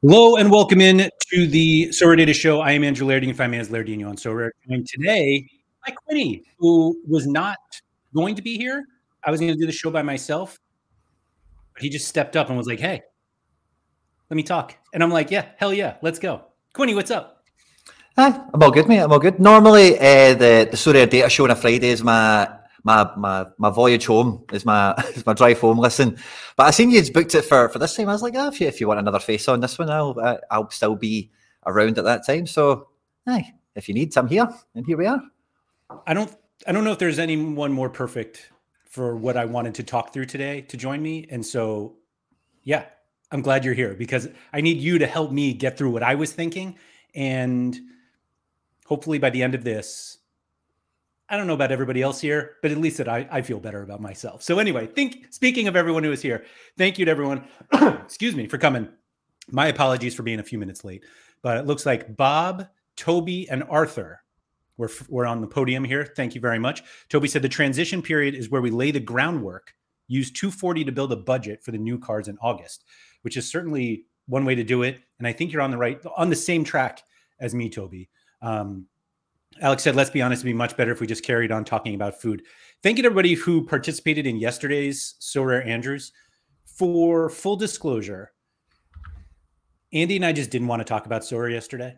Hello and welcome in to the Sorare Data Show. I am Andrew Laird. You can find me as Lairdino on Sorare. And today, by Quinny, who was not going to be here. I was going to do the show by myself, but he just stepped up and was like, "Hey, let me talk." And I'm like, "Yeah, hell yeah, let's go." Quinny, what's up? Hi, I'm all good, mate. I'm all good. Normally, the Sorare Data Show on a Friday is my voyage home, is my drive home. Listen, but I seen you'd booked it for this time. I was like, if you want another face on this one, I'll still be around at that time. So, hey, if you need, I'm here, and here we are. I don't know if there's anyone more perfect for what I wanted to talk through today to join me, and so yeah, I'm glad you're here because I need you to help me get through what I was thinking, and hopefully by the end of this, I don't know about everybody else here, but at least that I feel better about myself. So anyway, speaking of everyone who is here, thank you to everyone, excuse me, for coming. My apologies for being a few minutes late, but it looks like Bob, Toby, and Arthur were on the podium here. Thank you very much. Toby said the transition period is where we lay the groundwork, use 240 to build a budget for the new cards in August, which is certainly one way to do it. And I think you're on the same track as me, Toby. Alex said, let's be honest, it'd be much better if we just carried on talking about food. Thank you to everybody who participated in yesterday's Sorare Andrews. For full disclosure, Andy and I just didn't want to talk about Sorare yesterday.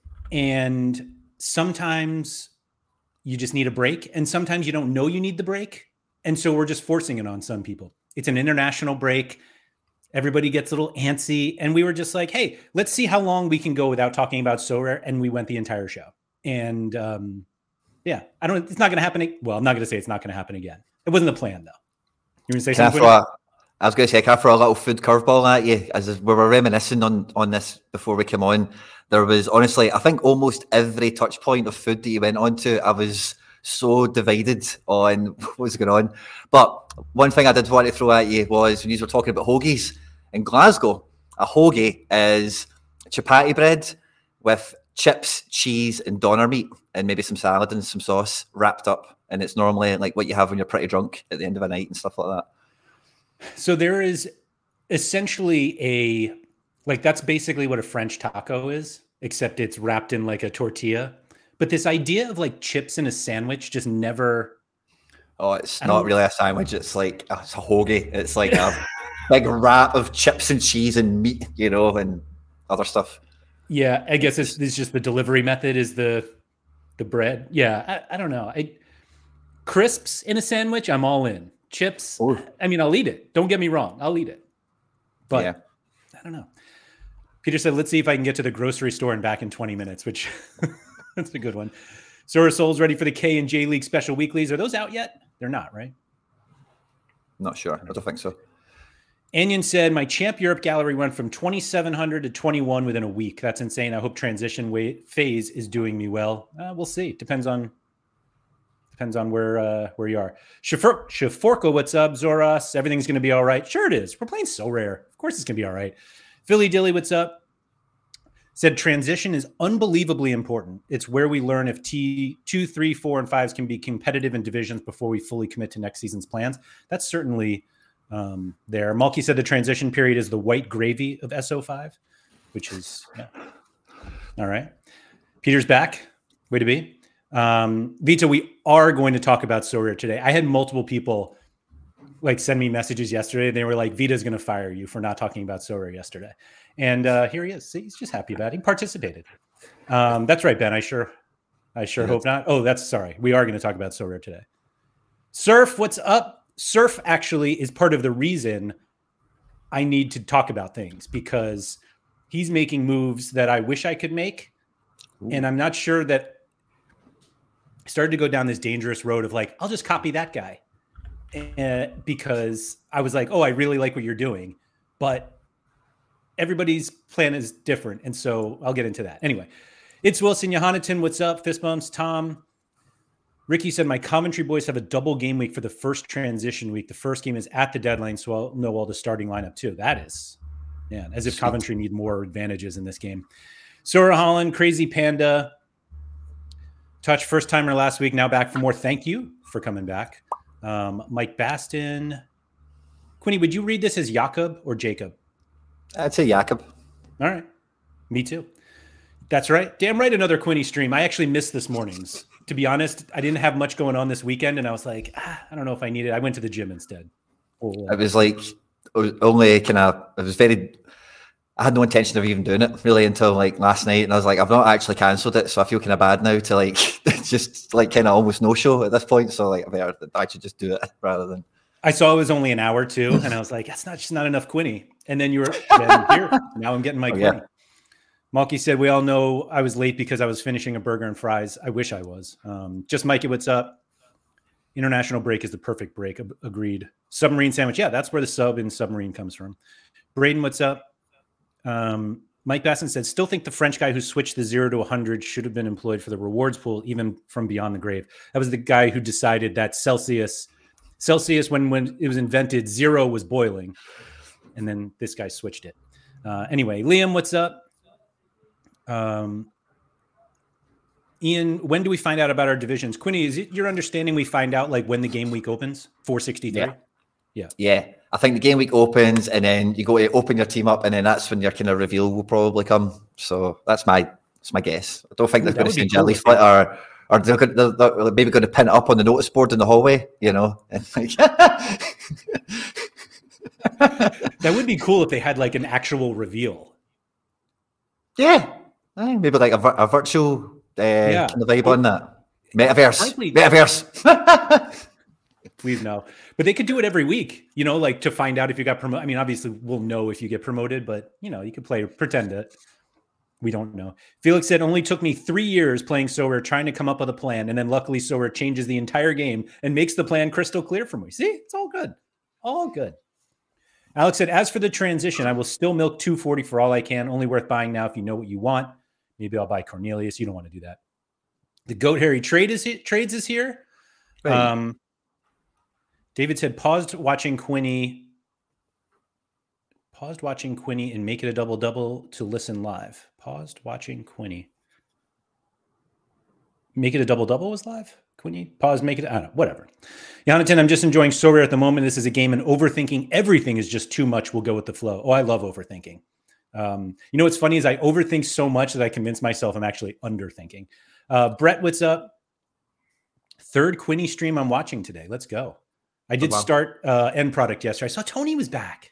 And sometimes you just need a break. And sometimes you don't know you need the break. And so we're just forcing it on some people. It's an international break. Everybody gets a little antsy. And we were just like, hey, let's see how long we can go without talking about Sorare. And we went the entire show. And yeah, it's not going to happen. Well, I'm not going to say it's not going to happen again. It wasn't the plan, though. You want to say something? I was going to say, can I throw a little food curveball at you? As we were reminiscing on this before we came on, there was honestly, I think almost every touch point of food that you went on to, I was so divided on what was going on. But one thing I did want to throw at you was when you were talking about hoagies in Glasgow. A hoagie is chapati bread with chips, cheese, and doner meat, and maybe some salad and some sauce wrapped up. And it's normally like what you have when you're pretty drunk at the end of a night and stuff like that. So there is essentially that's basically what a French taco is, except it's wrapped in like a tortilla. But this idea of like chips in a sandwich just never. Oh, it's not really a sandwich. It's like it's a hoagie. It's like a big wrap of chips and cheese and meat, and other stuff. Yeah, I guess it's just the delivery method is the bread. Yeah, I don't know. Crisps in a sandwich, I'm all in. Chips, ooh. I mean, I'll eat it. Don't get me wrong. I'll eat it. But yeah. I don't know. Peter said, let's see if I can get to the grocery store and back in 20 minutes, which that's a good one. Sora Soul's ready for the K and J League special weeklies. Are those out yet? They're not, right? Not sure. I don't think so. Anion said, my Champ Europe gallery went from 2,700 to 21 within a week. That's insane. I hope transition phase is doing me well. We'll see. Depends on where you are. Shaforko, what's up? Zoras, everything's going to be all right. Sure it is. We're playing Sorare. Of course it's going to be all right. Philly Dilly, what's up? Said transition is unbelievably important. It's where we learn if T2, 3, 4, and 5s can be competitive in divisions before we fully commit to next season's plans. That's certainly there. Malky said the transition period is the white gravy of SO5, which is, yeah. All right. Peter's back. Way to be. Vito, we are going to talk about Sorare today. I had multiple people send me messages yesterday. They were like, Vita's going to fire you for not talking about Sorare yesterday. And here he is. See, he's just happy about it. He participated. That's right, Ben. I sure hope not. Oh, sorry. We are going to talk about Sorare today. Surf, what's up? Surf actually is part of the reason I need to talk about things because he's making moves that I wish I could make. Ooh. And I'm not sure that I started to go down this dangerous road of I'll just copy that guy. Because I was like, oh, I really like what you're doing, but everybody's plan is different. And so I'll get into that. Anyway, it's Wilson Yohannaton. What's up? Fist bumps. Tom. Ricky said, my commentary boys have a double game week for the first transition week. The first game is at the deadline, so I'll know all the starting lineup too. That is, man, as if Coventry need more advantages in this game. Sora Holland, Crazy Panda. Touch first timer last week, now back for more. Thank you for coming back. Mike Baston. Quinny, would you read this as Jakob or Jacob? I'd say Jakob. All right. Me too. That's right. Damn right. Another Quinny stream. I actually missed this morning's. To be honest, I didn't have much going on this weekend, and I was like, I don't know if I need it. I went to the gym instead. It was like only kind of. It was very. I had no intention of even doing it really until like last night, and I was like, I've not actually cancelled it, so I feel kind of bad now to like just like kind of almost no show at this point. So like, I should just do it rather than. I saw it was only an hour too, and I was like, that's not enough Quinny. And then you were here. Now I'm getting my Quinny. Yeah. Malky said, we all know I was late because I was finishing a burger and fries. I wish I was. Just Mikey, what's up? International break is the perfect break. Agreed. Submarine sandwich. Yeah, that's where the sub in submarine comes from. Braden, what's up? Mike Basson said, still think the French guy who switched the 0 to 100 should have been employed for the rewards pool, even from beyond the grave. That was the guy who decided that Celsius, when it was invented, 0 was boiling. And then this guy switched it. Anyway, Liam, what's up? Ian, when do we find out about our divisions? Quinny, is it your understanding we find out like when the game week opens? 463? Yeah. I think the game week opens and then you go to open your team up and then that's when your kind of reveal will probably come. So that's my guess. I don't think they're going to send you a leaflet or they're maybe going to pin it up on the notice board in the hallway, you know. That would be cool if they had like an actual reveal. Yeah. Maybe like a virtual kind of vibe on that. Metaverse. Please no. But they could do it every week, you know, like to find out if you got promoted. I mean, obviously we'll know if you get promoted, but you know, you could pretend it. We don't know. Felix said, only took me 3 years playing Sorare, trying to come up with a plan. And then luckily Sorare changes the entire game and makes the plan crystal clear for me. See, it's all good. All good. Alex said, as for the transition, I will still milk 240 for all I can. Only worth buying now if you know what you want. Maybe I'll buy Cornelius. You don't want to do that. The Goat Harry Trades is here. Right. David said, paused watching Quinny and make it a double-double to listen live. Paused watching Quinny. Make it a double-double was live? Quinny? Pause, make it, I don't know, whatever. Jonathan, I'm just enjoying Sorare at the moment. This is a game and overthinking everything is just too much. We'll go with the flow. Oh, I love overthinking. You know what's funny is I overthink so much that I convince myself I'm actually underthinking. Brett, what's up? Third Quinny stream I'm watching today. Let's go. I did start End Product yesterday. I saw Tony was back.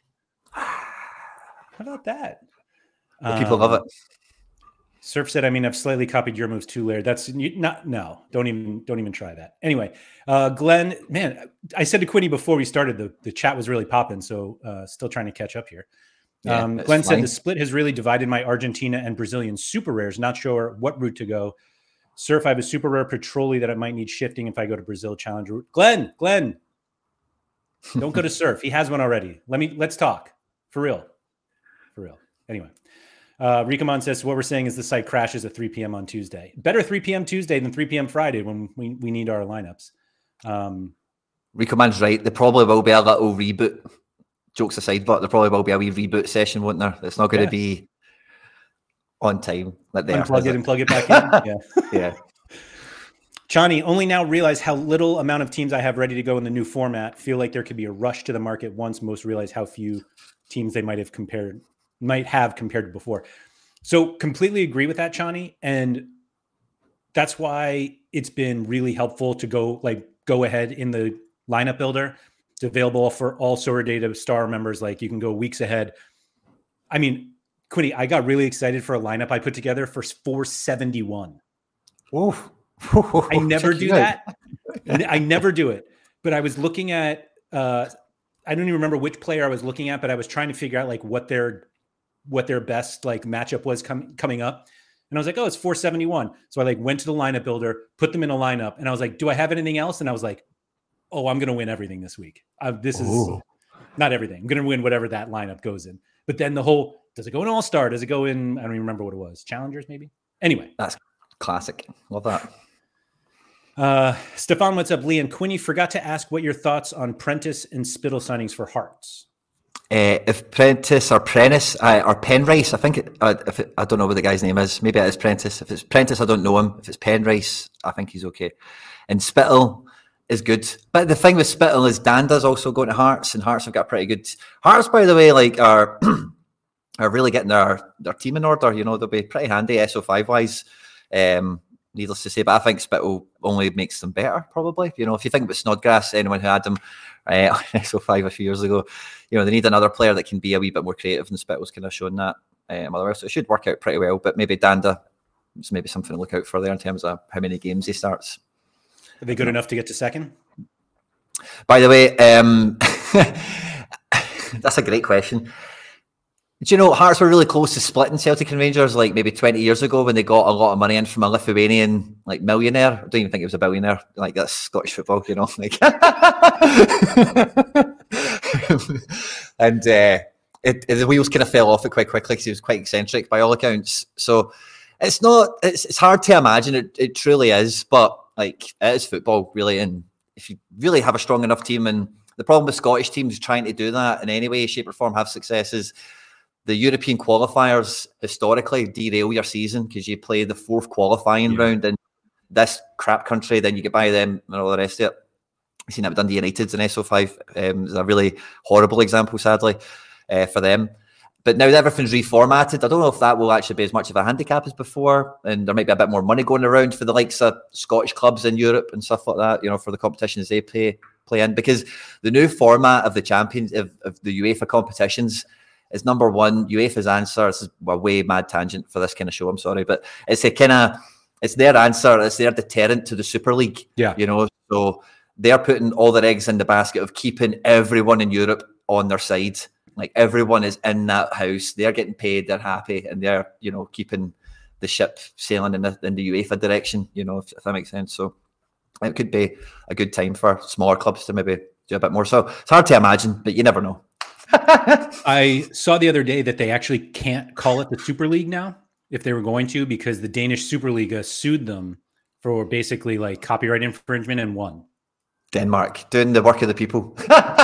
How about that? People love it. Surf said, I mean, I've slightly copied your moves too, Laird. That's not, no, don't even try that. Anyway, Glenn, man, I said to Quinny before we started, the chat was really popping. So still trying to catch up here. Yeah, Glenn said the split has really divided my Argentina and Brazilian super rares. Not sure what route to go. Surf, I have a super rare Petroli that I might need shifting if I go to Brazil challenge route. Glenn, don't go to Surf. He has one already. Let's talk for real. Anyway, Rikamon says, what we're saying is the site crashes at 3 p.m. on Tuesday. Better 3 p.m. Tuesday than 3 p.m. Friday when we need our lineups. Rikamon's right. There probably will be a little reboot. Jokes aside, but there probably will be a wee reboot session, won't there? It's not going to be on time. Unplug it and plug it back in. Yeah. Chani, only now realize how little amount of teams I have ready to go in the new format. Feel like there could be a rush to the market once most realize how few teams they might have compared to before. So completely agree with that, Chani. And that's why it's been really helpful to go ahead in the lineup builder. It's available for all Sorare Data Star members. Like you can go weeks ahead. I mean, Quinny, I got really excited for a lineup I put together for 471. Whoa. I never do that. I never do it. But I was looking at, I don't even remember which player I was looking at, but I was trying to figure out like what their best like matchup was coming up. And I was like, oh, it's 471. So I went to the lineup builder, put them in a lineup. And I was like, do I have anything else? And I was like, oh, I'm going to win everything this week. This is not everything. I'm going to win whatever that lineup goes in. But then does it go in All-Star? Does it go in, I don't even remember what it was. Challengers, maybe? Anyway. That's classic. Love that. Stefan, what's up? Lee and Quinny, forgot to ask what your thoughts on Prentice and Spittle signings for Hearts. If Prentice or Prentice or Penrice, I think I don't know what the guy's name is. Maybe it is Prentice. If it's Prentice, I don't know him. If it's Penrice, I think he's okay. And Spittle is good. But the thing with Spittle is Danda's also going to Hearts, and Hearts have got pretty good. Hearts, by the way, are are really getting their team in order. You know, they'll be pretty handy SO5 wise. Needless to say, but I think Spittle only makes them better, probably. You know, if you think about Snodgrass, anyone who had them on SO5 a few years ago, you know, they need another player that can be a wee bit more creative, and Spittle's kind of shown that. Otherwise, so it should work out pretty well. But maybe Danda, it's maybe something to look out for there in terms of how many games he starts. Are they good enough to get to second? By the way, that's a great question. Do you know, Hearts were really close to splitting Celtic and Rangers like maybe 20 years ago when they got a lot of money in from a Lithuanian like millionaire. I don't even think it was a billionaire. Like, that's Scottish football, you know. Like, and the wheels kind of fell off it quite quickly because he was quite eccentric by all accounts. So it's hard to imagine. It truly is, but like, it is football, really. And if you really have a strong enough team, and the problem with Scottish teams trying to do that in any way, shape or form, have successes, the European qualifiers historically derail your season because you play the fourth qualifying round in this crap country, then you get by them and all the rest of it. I've seen that with Dundee United in SO5. It's a really horrible example, sadly, for them. But now that everything's reformatted, I don't know if that will actually be as much of a handicap as before, and there might be a bit more money going around for the likes of Scottish clubs in Europe and stuff like that, you know, for the competitions they play in, because the new format of the champions of the UEFA competitions is, number one, UEFA's answer. This is a way mad tangent for this kind of show, I'm sorry, but it's their answer, it's their deterrent to the Super League. Yeah. You know, so they're putting all their eggs in the basket of keeping everyone in Europe on their side. Like, everyone is in that house, they're getting paid, they're happy, and they're, you know, keeping the ship sailing in the UEFA direction, you know, if that makes sense. So it could be a good time for smaller clubs to maybe do a bit more. So it's hard to imagine, but you never know. I saw the other day that they actually can't call it the Super League now, if they were going to, because the Danish Superliga sued them for basically like copyright infringement and won. Denmark, doing the work of the people.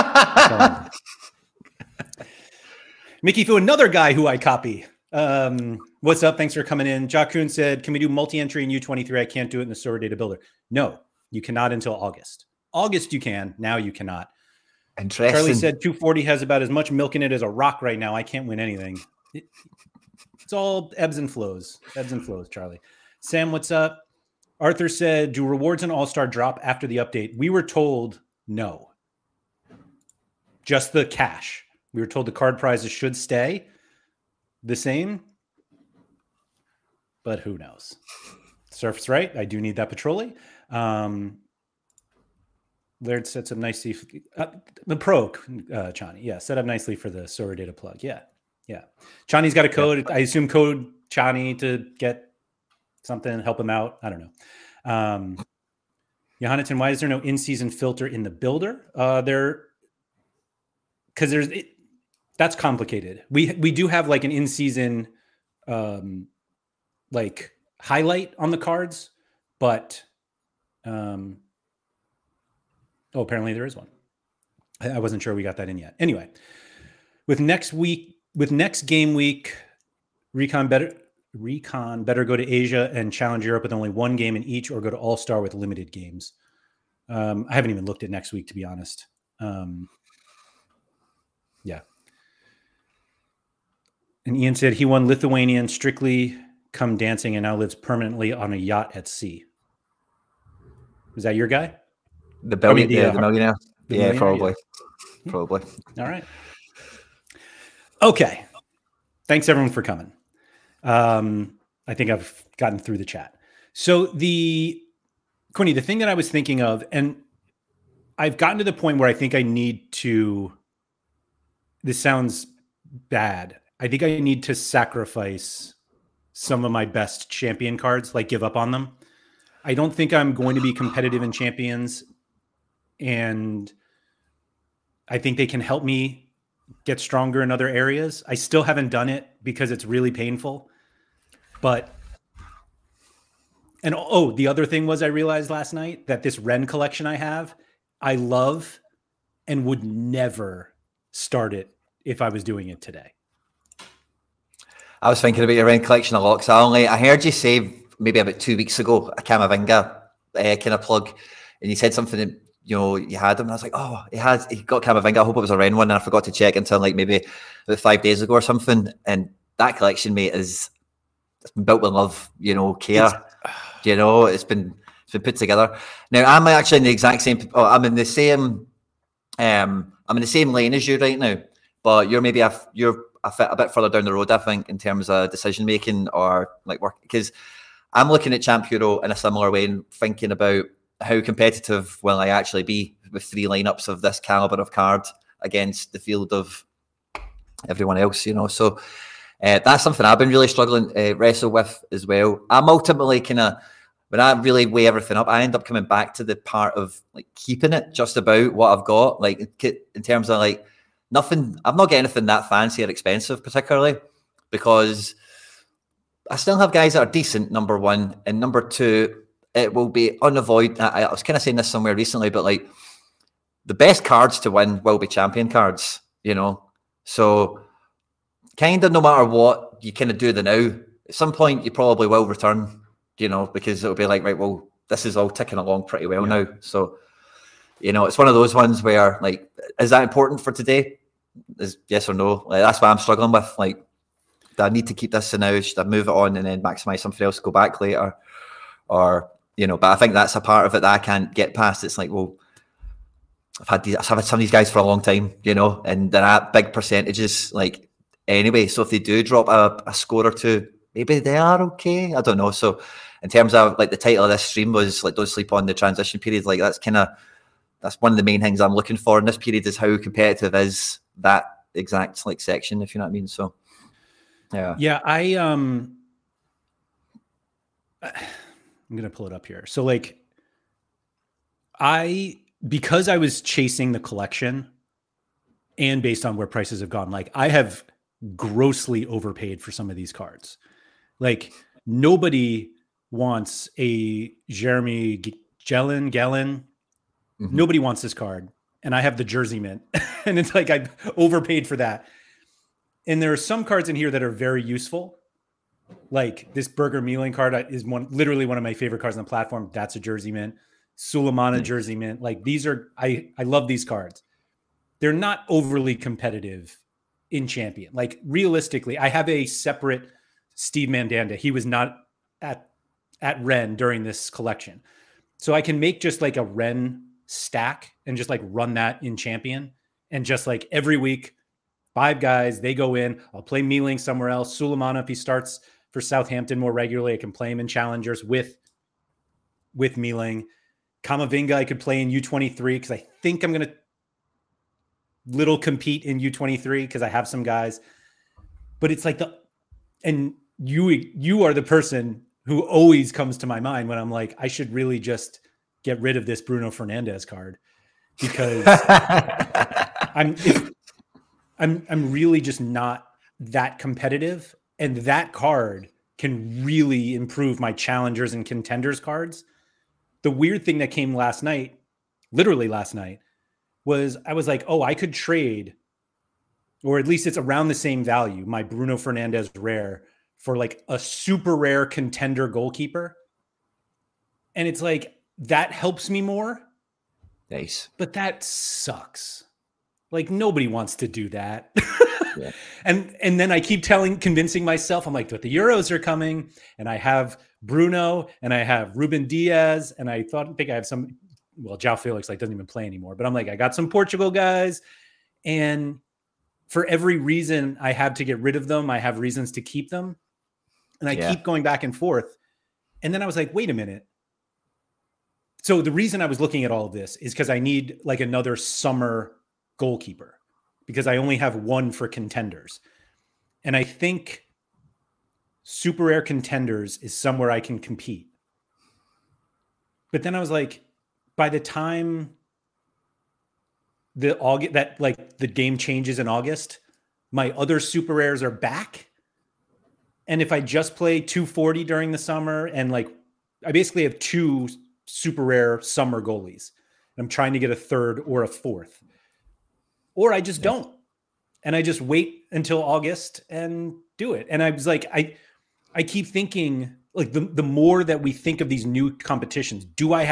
Mickey Fu, another guy who I copy. What's up? Thanks for coming in. Jakun said, can we do multi-entry in U23? I can't do it in the Sorare Data Builder. No, you cannot until August. August you can. Now you cannot. Interesting. Charlie said 240 has about as much milk in it as a rock right now. I can't win anything. It's all ebbs and flows. Ebbs and flows, Charlie. Sam, what's up? Arthur said, do rewards and All-Star drop after the update? We were told no. Just the cash. We were told the card prizes should stay the same. But who knows? Surf's right. I do need that Petroli. Laird sets up nicely. The pro, Chani. Yeah, set up nicely for the Sorare Data plug. Yeah. Chani's got a code. I assume code Chani to get something, help him out. I don't know. Johanneton, why is there no in-season filter in the builder? Because that's complicated. We do have like an in-season like highlight on the cards, but apparently there is one. I wasn't sure we got that in yet. Anyway, with next game week, Recon better go to Asia and challenge Europe with only one game in each, or go to All-Star with limited games. I haven't even looked at next week, to be honest. Yeah. And Ian said he won Lithuanian Strictly Come Dancing and now lives permanently on a yacht at sea. Was that your guy? The millionaire. Yeah, probably. Yeah. Probably. All right. Okay. Thanks everyone for coming. I think I've gotten through the chat. So Quinny, the thing that I was thinking of, and I've gotten to the point where I think I need to, this sounds bad. I think I need to sacrifice some of my best champion cards, like give up on them. I don't think I'm going to be competitive in champions, and I think they can help me get stronger in other areas. I still haven't done it because it's really painful. But, and the other thing was I realized last night that this Ren collection I have, I love and would never start it if I was doing it today. I was thinking about your Ren collection a lot, because I heard you say maybe about 2 weeks ago a Camavinga kind of plug, and you said something you had him. And I was like, oh, he got Camavinga. I hope it was a Ren one, and I forgot to check until like maybe about 5 days ago or something. And that collection, mate, it's been built with love, care. It's been put together. Now I'm actually in the exact same. I'm in the same. I'm in the same lane as you right now, but you're maybe you're a bit further down the road, I think, in terms of decision making or like work. Because I'm looking at Champ Euro in a similar way and thinking about how competitive will I actually be with 3 lineups of this caliber of card against the field of everyone else. So that's something I've been really struggling to wrestle with as well. I'm ultimately kind of, when I really weigh everything up, I end up coming back to the part of like keeping it just about what I've got, like in terms of like nothing. I'm not getting anything that fancy or expensive particularly, because I still have guys that are decent, number one, and number two, it will be unavoidable. I was kind of saying this somewhere recently, but like the best cards to win will be champion cards, so kind of no matter what you kind of do the now, at some point you probably will return, because it'll be like, right, well, this is all ticking along pretty well now. So, it's one of those ones where like, is that important for today? Is yes or no? Like, that's what I'm struggling with. Like, do I need to keep this for now? Should I move it on and then maximize something else, go back later? Or, but I think that's a part of it that I can't get past. It's like, well, I've had some of these guys for a long time, and they're at big percentages, like, anyway. So if they do drop a score or two, maybe they are okay. I don't know. So in terms of like the title of this stream was like, don't sleep on the transition period. Like that's one of the main things I'm looking for in this period, is how competitive is that exact like section, if you know what I mean. So yeah, I'm gonna pull it up here. So like because I was chasing the collection and based on where prices have gone, like I have grossly overpaid for some of these cards. Like nobody wants a Jeremy Gellin. Mm-hmm. Nobody wants this card. And I have the jersey mint. And it's like I overpaid for that. And there are some cards in here that are very useful. Like this Burger Mealing card is literally one of my favorite cards on the platform. That's a jersey mint. Sulemana jersey mint. Like these are, I love these cards. They're not overly competitive in Champion. Like realistically, I have a separate Steve Mandanda. He was not at Ren during this collection. So I can make just like a Ren stack and just like run that in Champion. And just like every week, 5 guys, they go in. I'll play Mealing somewhere else. Sulemana, if he starts for Southampton more regularly, I can play him in Challengers with Mealing. Camavinga, I could play in U23 because I think I'm going to little compete in U23 because I have some guys. But it's like and you are the person who always comes to my mind when I'm like, I should really just get rid of this Bruno Fernandes card because I'm really just not that competitive, and that card can really improve my challengers and contenders cards. The weird thing that came literally last night, was I was like, oh, I could trade, or at least it's around the same value, my Bruno Fernandes rare for like a super rare contender goalkeeper. And it's like, that helps me more. Nice. But that sucks. Like nobody wants to do that. Yeah. And then I keep convincing myself, I'm like, but the Euros are coming and I have Bruno and I have Ruben Diaz and I think I have some, well, João Felix like doesn't even play anymore, but I'm like, I got some Portugal guys, and for every reason I have to get rid of them, I have reasons to keep them. And I keep going back and forth. And then I was like, wait a minute. So the reason I was looking at all of this is because I need like another summer goalkeeper, because I only have one for contenders. And I think super rare contenders is somewhere I can compete. But then I was like, by the time the game changes in August, my other super rares are back. And if I just play 240 during the summer, and like I basically have 2 super rare summer goalies, I'm trying to get a third or a fourth, or I just don't. And I just wait until August and do it. And I was like, I keep thinking, like the more that we think of these new competitions, do I have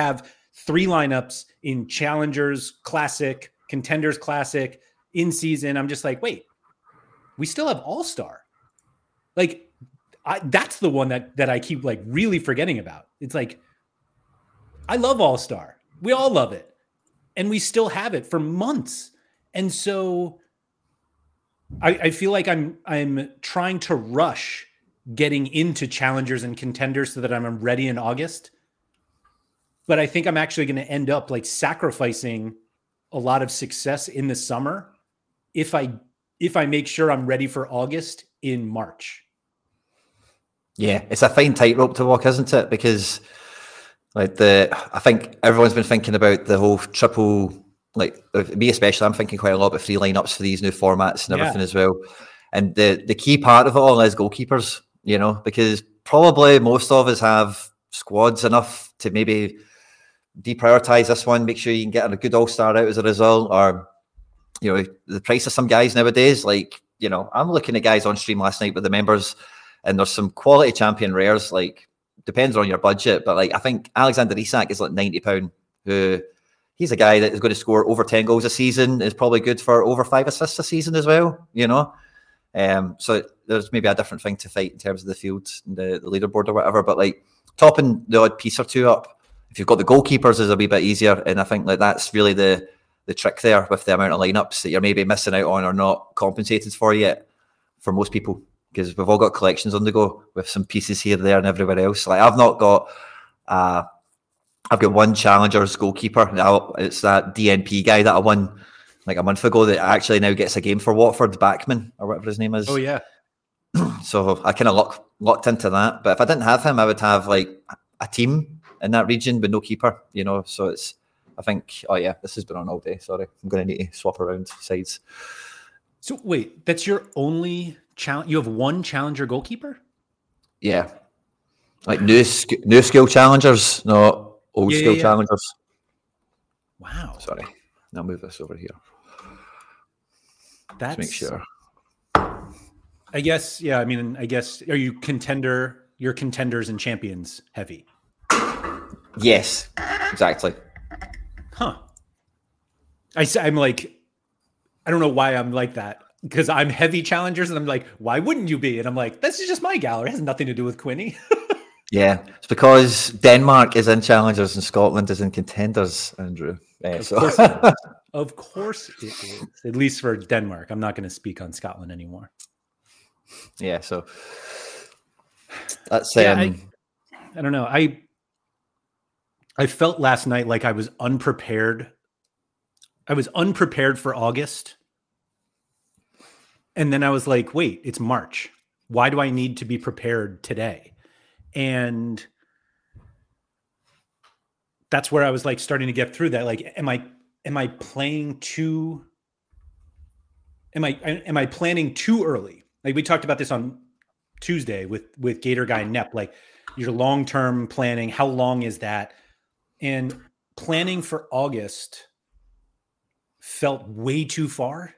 3 lineups in Challengers Classic, Contenders Classic, in season. I'm just like, wait, we still have All-Star. Like, that's the one that I keep like really forgetting about. It's like, I love All-Star. We all love it. And we still have it for months. And so I feel like I'm trying to rush getting into Challengers and Contenders so that I'm ready in August. But I think I'm actually going to end up like sacrificing a lot of success in the summer if I make sure I'm ready for August in March. Yeah, it's a fine tightrope to walk, isn't it? Because like I think everyone's been thinking about the whole triple, like me especially, I'm thinking quite a lot about 3 lineups for these new formats and everything as well. And the key part of it all is goalkeepers, you know, because probably most of us have squads enough to maybe deprioritize this one, make sure you can get a good all-star out as a result, or, you know, the price of some guys nowadays, like, you know, I'm looking at guys on stream last night with the members, and there's some quality champion rares, like, depends on your budget, but like, I think Alexander Isak is like £90, who he's a guy that is going to score over 10 goals a season, is probably good for over 5 assists a season as well, you know? So there's maybe a different thing to fight in terms of the field, the leaderboard or whatever, but like topping the odd piece or two up, if you've got the goalkeepers, is a wee bit easier. And I think like that's really the trick there with the amount of lineups that you're maybe missing out on or not compensated for yet for most people, because we've all got collections on the go with some pieces here, there, and everywhere else. Like I've got one Challengers goalkeeper. Now it's that DNP guy that I won like a month ago that actually now gets a game for Watford, Backman or whatever his name is. Oh yeah. So I kind of locked into that. But if I didn't have him, I would have like a team in that region with no keeper, you know. So it's, I think, oh yeah, this has been on all day. Sorry, I'm going to need to swap around sides. So wait, that's your only challenge? You have one Challenger goalkeeper? Yeah, like new skill Challengers, not old skill Challengers. Wow. Sorry, I'll move this over here. That's, to make sure. I guess, yeah. I mean, I guess, are you you're Contenders and Champions heavy? Yes, exactly. Huh. I'm like, I don't know why I'm like that, because I'm heavy Challengers and I'm like, why wouldn't you be? And I'm like, this is just my gallery. It has nothing to do with Quinny. Yeah, it's because Denmark is in Challengers and Scotland is in Contenders, Andrew. Of course it is. At least for Denmark. I'm not going to speak on Scotland anymore. Yeah, so that's I don't know. I felt last night like I was unprepared. I was unprepared for August. And then I was like, wait, it's March. Why do I need to be prepared today? And that's where I was like starting to get through that. Like, am I planning too early? Like we talked about this on Tuesday with Gator Guy and Nep, like your long-term planning, how long is that? And planning for August felt way too far,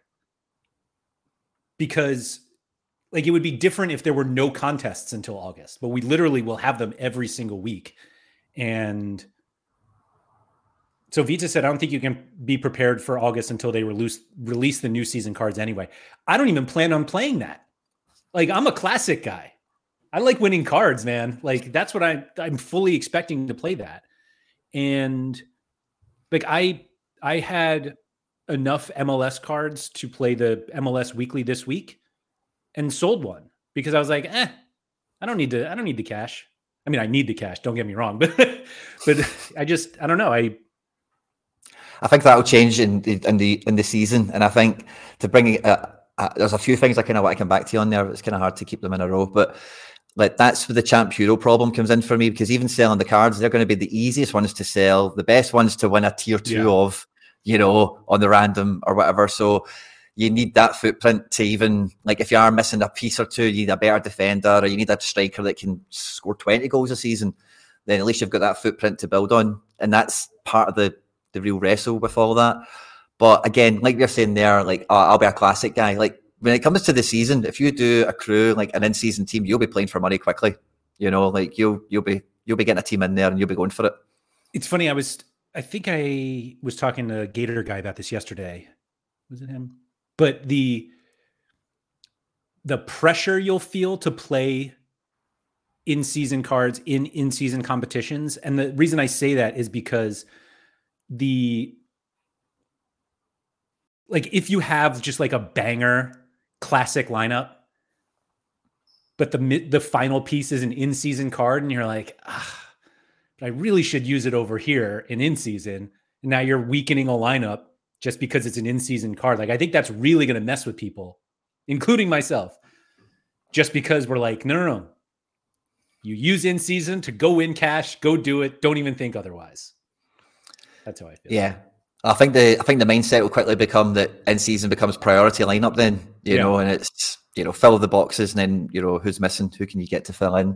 because like it would be different if there were no contests until August, but we literally will have them every single week. And so Vita said, I don't think you can be prepared for August until they release the new season cards anyway. I don't even plan on playing that. Like, I'm a classic guy. I like winning cards, man. Like, that's what I'm fully expecting to play that. And like, I had enough MLS cards to play the MLS Weekly this week and sold one because I was like, I don't need the cash. I mean, I need the cash, don't get me wrong, but I don't know. I think that'll change in the season, and I think to bring there's a few things I kind of want to come back to you on there. It's kind of hard to keep them in a row, but like that's where the Champ Euro problem comes in for me, because even selling the cards, they're going to be the easiest ones to sell, the best ones to win a tier 2 of, you know, on the random or whatever. So you need that footprint to even, like, if you are missing a piece or two, you need a better defender, or you need a striker that can score 20 goals a season, then at least you've got that footprint to build on. And that's part of the real wrestle with all that. But again, like you're saying there, like, I'll be a classic guy. Like, when it comes to the season, if you do a crew, like an in-season team, you'll be playing for money quickly. You know, like you'll be getting a team in there and you'll be going for it. It's funny. I was I think I was talking to Gator guy about this yesterday. Was it him? But the pressure you'll feel to play in-season cards in-season competitions, and the reason I say that is because if you have just like a banger classic lineup, but the final piece is an in-season card, and you're like, but I really should use it over here in season. And now you're weakening a lineup just because it's an in-season card. Like, I think that's really going to mess with people, including myself, just because we're like, no. You use in season to go win cash, go do it. Don't even think otherwise. That's how I feel. Yeah. I think the mindset will quickly become that in season becomes priority lineup then, you know, and it's, you know, fill the boxes and then, you know, who's missing, who can you get to fill in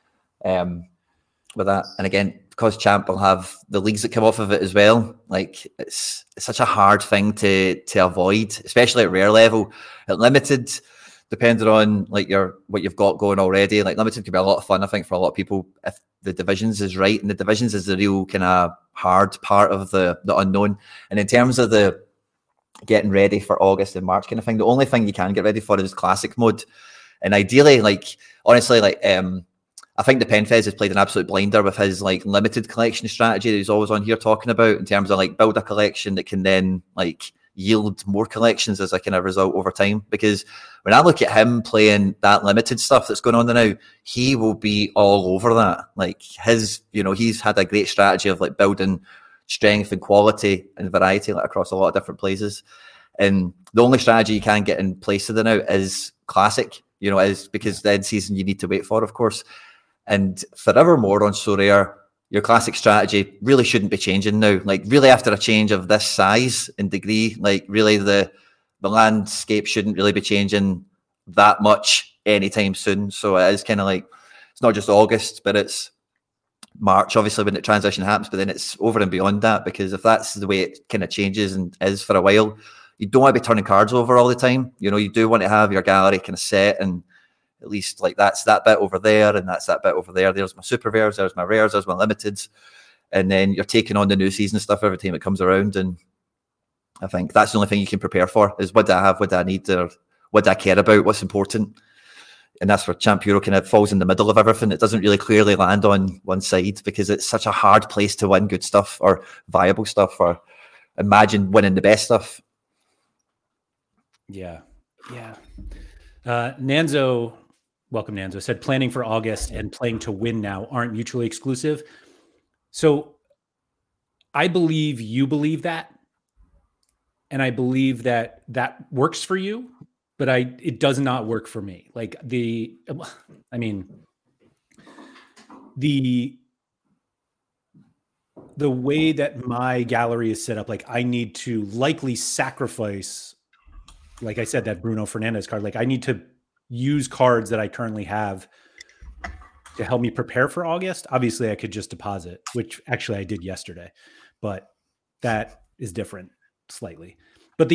with that. And again, because Champ will have the leagues that come off of it as well, like it's such a hard thing to avoid, especially at rare level. At limited, depending on like what you've got going already, like limited can be a lot of fun, I think, for a lot of people if the divisions is right, and the divisions is the real kind of hard part of the unknown. And in terms of the getting ready for August and March kind of thing, the only thing you can get ready for is classic mode. And ideally, like honestly, like I think the Penfez has played an absolute blinder with his like limited collection strategy that he's always on here talking about, in terms of like build a collection that can then like yield more collections as a kind of result over time. Because when I look at him playing that limited stuff that's going on there now, he will be all over that. Like his, you know, he's had a great strategy of like building strength and quality and variety like across a lot of different places. And the only strategy you can get in place of the now is classic, you know, is because the end season you need to wait for, of course. And forevermore on So Rare, your classic strategy really shouldn't be changing now. Like really after a change of this size and degree, like really the landscape shouldn't really be changing that much anytime soon. So it is kind of like, it's not just August, but it's March, obviously, when the transition happens, but then it's over and beyond that, because if that's the way it kind of changes and is for a while, you don't want to be turning cards over all the time. You know, you do want to have your gallery kind of set, and at least like that's that bit over there and that's that bit over there. There's my super rares, there's my rares, there's my limiteds. And then you're taking on the new season stuff every time it comes around. And I think that's the only thing you can prepare for is what do I have, what do I need, or what do I care about, what's important. And that's where Champ Euro kind of falls in the middle of everything. It doesn't really clearly land on one side because it's such a hard place to win good stuff or viable stuff or imagine winning the best stuff. Yeah. Nanzo, welcome Nanzo, said planning for August and playing to win now aren't mutually exclusive. So I believe you believe that. And I believe that that works for you, but it does not work for me. Like the way that my gallery is set up, like I need to likely sacrifice, like I said, that Bruno Fernandes card. Like I need to use cards that I currently have to help me prepare for August. Obviously I could just deposit, which actually I did yesterday, but that is different slightly. But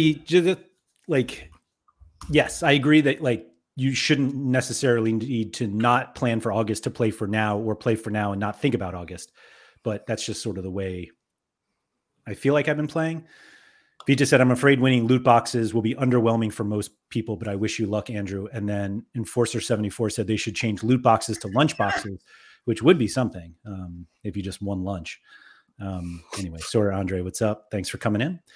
yes, I agree that like you shouldn't necessarily need to not plan for August to play for now, or play for now and not think about August. But that's just sort of the way I feel like I've been playing. Vita said, I'm afraid winning loot boxes will be underwhelming for most people, but I wish you luck, Andrew. And then Enforcer74 said they should change loot boxes to lunch boxes, which would be something if you just won lunch. Anyway, Sora Andre, what's up? Thanks for coming in.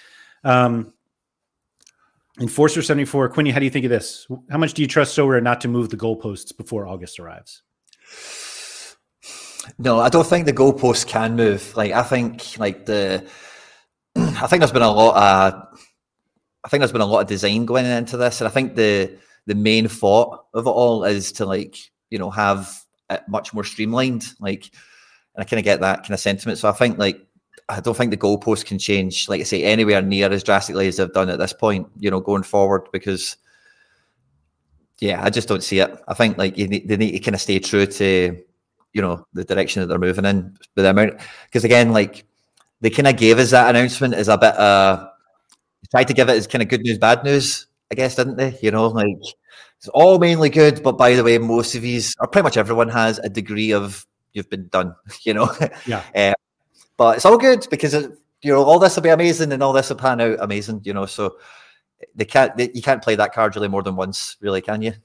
Enforcer74, Quinny, how do you think of this? How much do you trust So Rare not to move the goalposts before August arrives? No, I don't think the goalposts can move. Like I think like I think there's been a lot of design going into this, and I think the main thought of it all is to like, you know, have it much more streamlined. Like, and I kind of get that kind of sentiment. So I think like I don't think the goalposts can change, like I say, anywhere near as drastically as they've done at this point, you know, going forward, because yeah, I just don't see it. I think like they need to kind of stay true to, you know, the direction that they're moving in. But the amount, because again, like they kind of gave us that announcement as a bit, tried to give it as kind of good news, bad news, I guess, didn't they? You know, like it's all mainly good, but by the way, most of these, or pretty much everyone has a degree of you've been done, you know? Yeah. But it's all good because all this will be amazing and all this will pan out amazing. So you can't play that card really more than once, really, can you?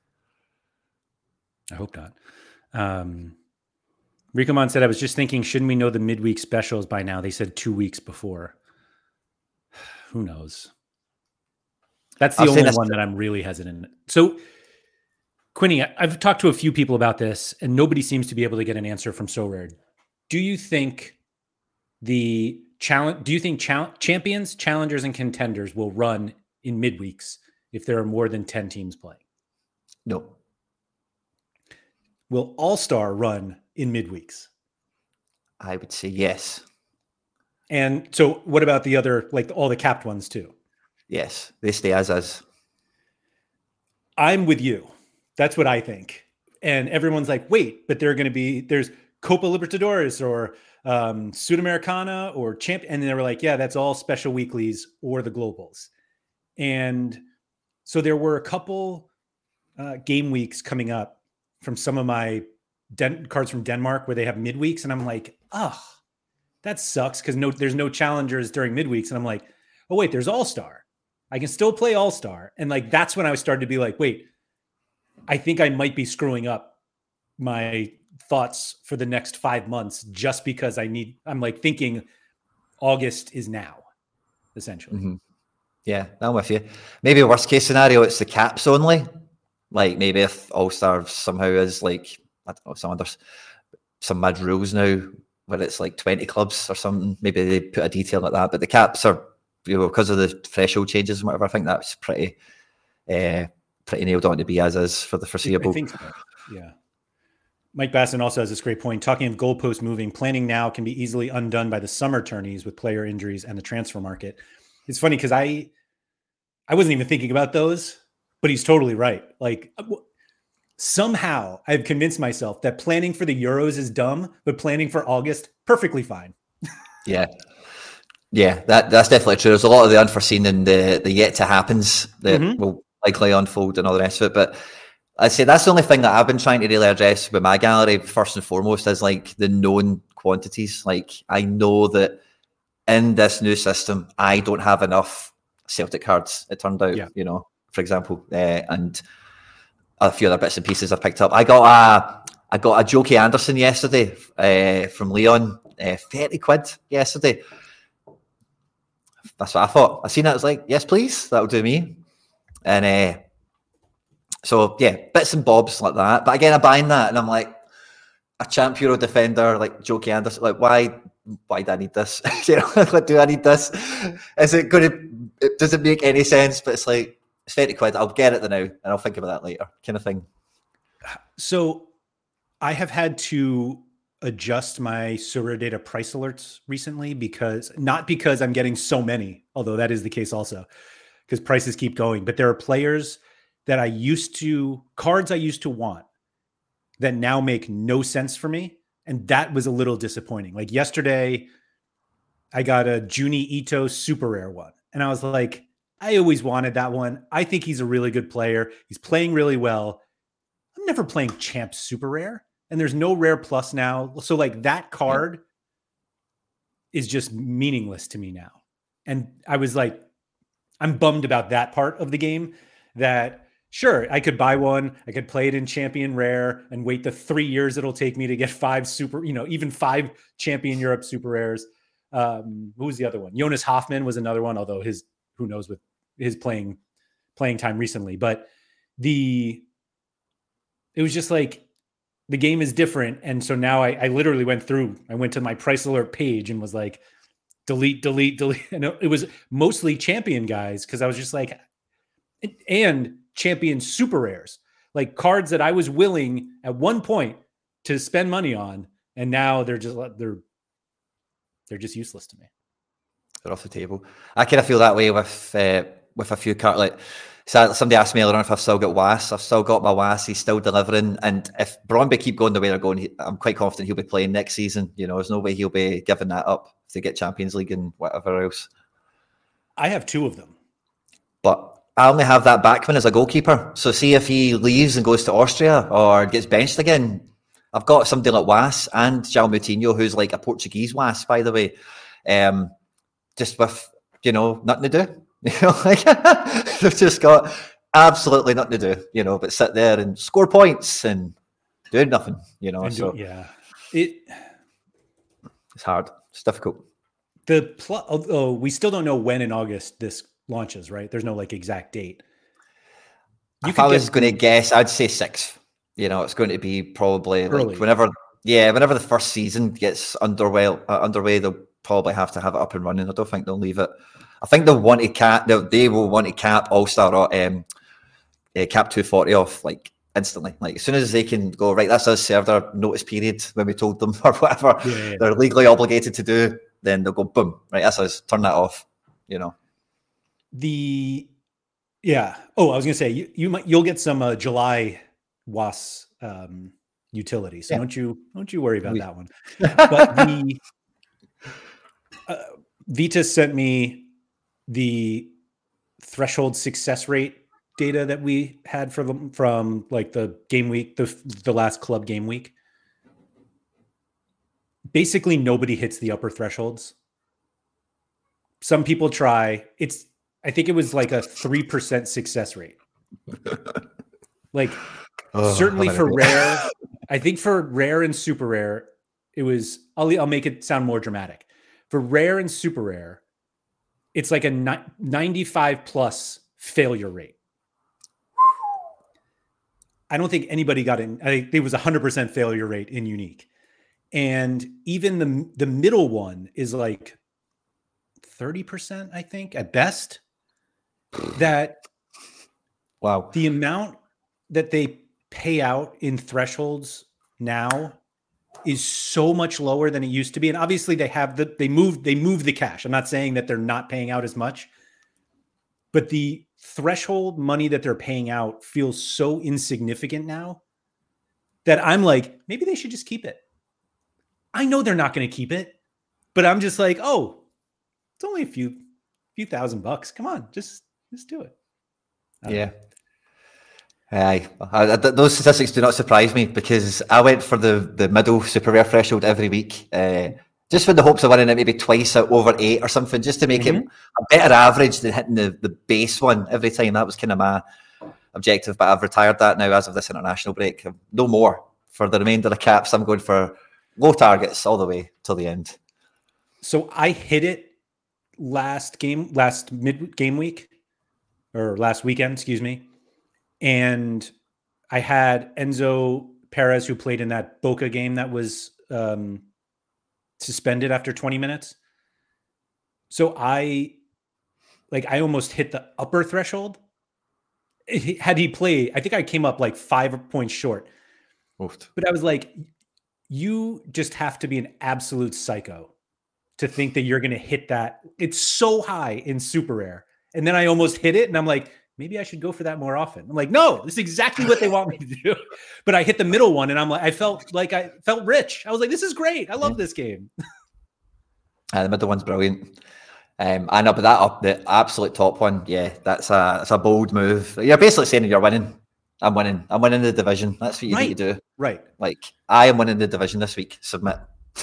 I hope not. Ricomon said, I was just thinking, shouldn't we know the midweek specials by now? They said 2 weeks before. Who knows? That's the only one that I'm really hesitant. So, Quinny, I've talked to a few people about this, and nobody seems to be able to get an answer from Sorare. Do you think champions, challengers, and contenders will run in midweeks if there are more than 10 teams playing? No. Will All-Star run in midweeks? I would say yes. And so what about the other, like all the capped ones too? Yes, they stay as is. I'm with you. That's what I think. And everyone's like, wait, but there's Copa Libertadores or Sudamericana or Champ. And they were like, yeah, that's all special weeklies or the globals. And so there were a couple game weeks coming up from some of my cards from Denmark where they have midweeks. And I'm like, that sucks because there's no challengers during midweeks. And I'm like, oh, wait, there's All-Star. I can still play All-Star. And like, that's when I started to be like, wait, I think I might be screwing up my thoughts for the next 5 months just because I'm like thinking August is now, essentially. Mm-hmm. Yeah, I'm with you. Maybe worst case scenario, it's the caps only. Like maybe if All-Star somehow is like, I don't know, some mad rules now where it's like 20 clubs or something. Maybe they put a detail like that. But the caps are, because of the threshold changes and whatever, I think that's pretty nailed on to be as is for the foreseeable. I think so. Yeah. Mike Basson also has this great point. Talking of goalposts moving, planning now can be easily undone by the summer tourneys with player injuries and the transfer market. It's funny because I wasn't even thinking about those, but he's totally right. Like somehow I've convinced myself that planning for the Euros is dumb, but planning for August, perfectly fine. Yeah. Yeah, that's definitely true. There's a lot of the unforeseen and the yet to happens that will likely unfold and all the rest of it. But I'd say that's the only thing that I've been trying to really address with my gallery, first and foremost, is like the known quantities. Like I know that in this new system, I don't have enough Celtic cards, it turned out, for example, and a few other bits and pieces I've picked up. I got a Jokey Anderson yesterday from Leon, 30 quid yesterday. That's what I thought. I seen it, I was like, yes, please, that'll do me. And so, yeah, bits and bobs like that. But again, I'm buying that, and I'm like, a champ Euro defender like Jokey Anderson, like, why do I need this? Like, do I need this? Is it going to, does it make any sense? But it's like, it's 30 quid, I'll get it now, and I'll think about that later, kind of thing. So I have had to adjust my Sorare data price alerts recently not because I'm getting so many, although that is the case also, because prices keep going. But there are players that cards I used to want that now make no sense for me. And that was a little disappointing. Like yesterday, I got a Juni Ito super rare one. And I was like, I always wanted that one. I think he's a really good player. He's playing really well. I'm never playing champ super rare. And there's no rare plus now. So like that card is just meaningless to me now. And I was like, I'm bummed about that part of the game, that sure, I could buy one, I could play it in champion rare and wait the 3 years it'll take me to get 5 super, even 5 champion Europe super rares. Who was the other one? Jonas Hoffman was another one, although who knows with his playing time recently. But it was just like, the game is different. And so now I literally went to my price alert page and was like, delete. And it was mostly champion guys, because I was just like, and champion super rares, like cards that I was willing at one point to spend money on. And now they're just useless to me. They're off the table. I kind of feel that way with a few cards. Like, so somebody asked me earlier on if I've still got Was. I've still got my Was. He's still delivering. And if Brøndby keep going the way they're going, I'm quite confident he'll be playing next season. There's no way he'll be giving that up to get Champions League and whatever else. I have 2 of them. But I only have that Backman as a goalkeeper. So see if he leaves and goes to Austria or gets benched again, I've got somebody like Was and João Moutinho, who's like a Portuguese Was, by the way, just with, nothing to do. Like they've just got absolutely nothing to do, but sit there and score points and do nothing, it's hard. It's difficult. Although we still don't know when in August this launches, right? There's no like exact date. If I was going to guess, I'd say 6th. It's going to be probably like whenever the first season gets underway, they'll probably have to have it up and running. I don't think they'll leave it. I think they'll want to cap. They will want to cap All-Star cap 240 off like instantly. Like as soon as they can go, right, that's us served our notice period when we told them or whatever they're legally obligated to do, then they'll go boom, right, that's us, turn that off. Oh, I was gonna say you'll get some July WAS utility, so don't you worry about that one. But the Vita sent me the threshold success rate data that we had from like the game week, the last club game week. Basically, nobody hits the upper thresholds. Some people try. I think it was like a 3% success rate. Like certainly for rare, I think for rare and super rare, it was. I'll make it sound more dramatic. For rare and super rare, it's like a 95 plus failure rate. I don't think anybody got in. I think it was 100% failure rate in unique. And even the middle one is like 30%, I think, at best. That wow. The amount that they pay out in thresholds now is so much lower than it used to be. And obviously they move the cash. I'm not saying that they're not paying out as much, but the threshold money that they're paying out feels so insignificant now that I'm like, maybe they should just keep it. I know they're not going to keep it, but I'm just like, oh, it's only a few $1,000. Come on, just do it. Yeah. Those statistics do not surprise me because I went for the middle super rare threshold every week, just with the hopes of winning it maybe twice at over 8 or something, just to make it a better average than hitting the base one every time. That was kind of my objective, but I've retired that now as of this international break. No more for the remainder of the caps. I'm going for low targets all the way till the end. So I hit it last mid game week or last weekend, excuse me. And I had Enzo Perez, who played in that Boca game that was suspended after 20 minutes. So I almost hit the upper threshold. Had he played, I think I came up like 5 points short. Oofed. But I was like, you just have to be an absolute psycho to think that you're going to hit that. It's so high in super rare. And then I almost hit it. And I'm like, maybe I should go for that more often. I'm like, no, this is exactly what they want me to do. But I hit the middle one and I'm like, I felt rich. I was like, this is great. I love this game. The middle one's brilliant. I know, but that up, the absolute top one, yeah, that's a bold move. You're basically saying you're winning. I'm winning the division. That's what you need to do. Right. Like, I am winning the division this week. Submit.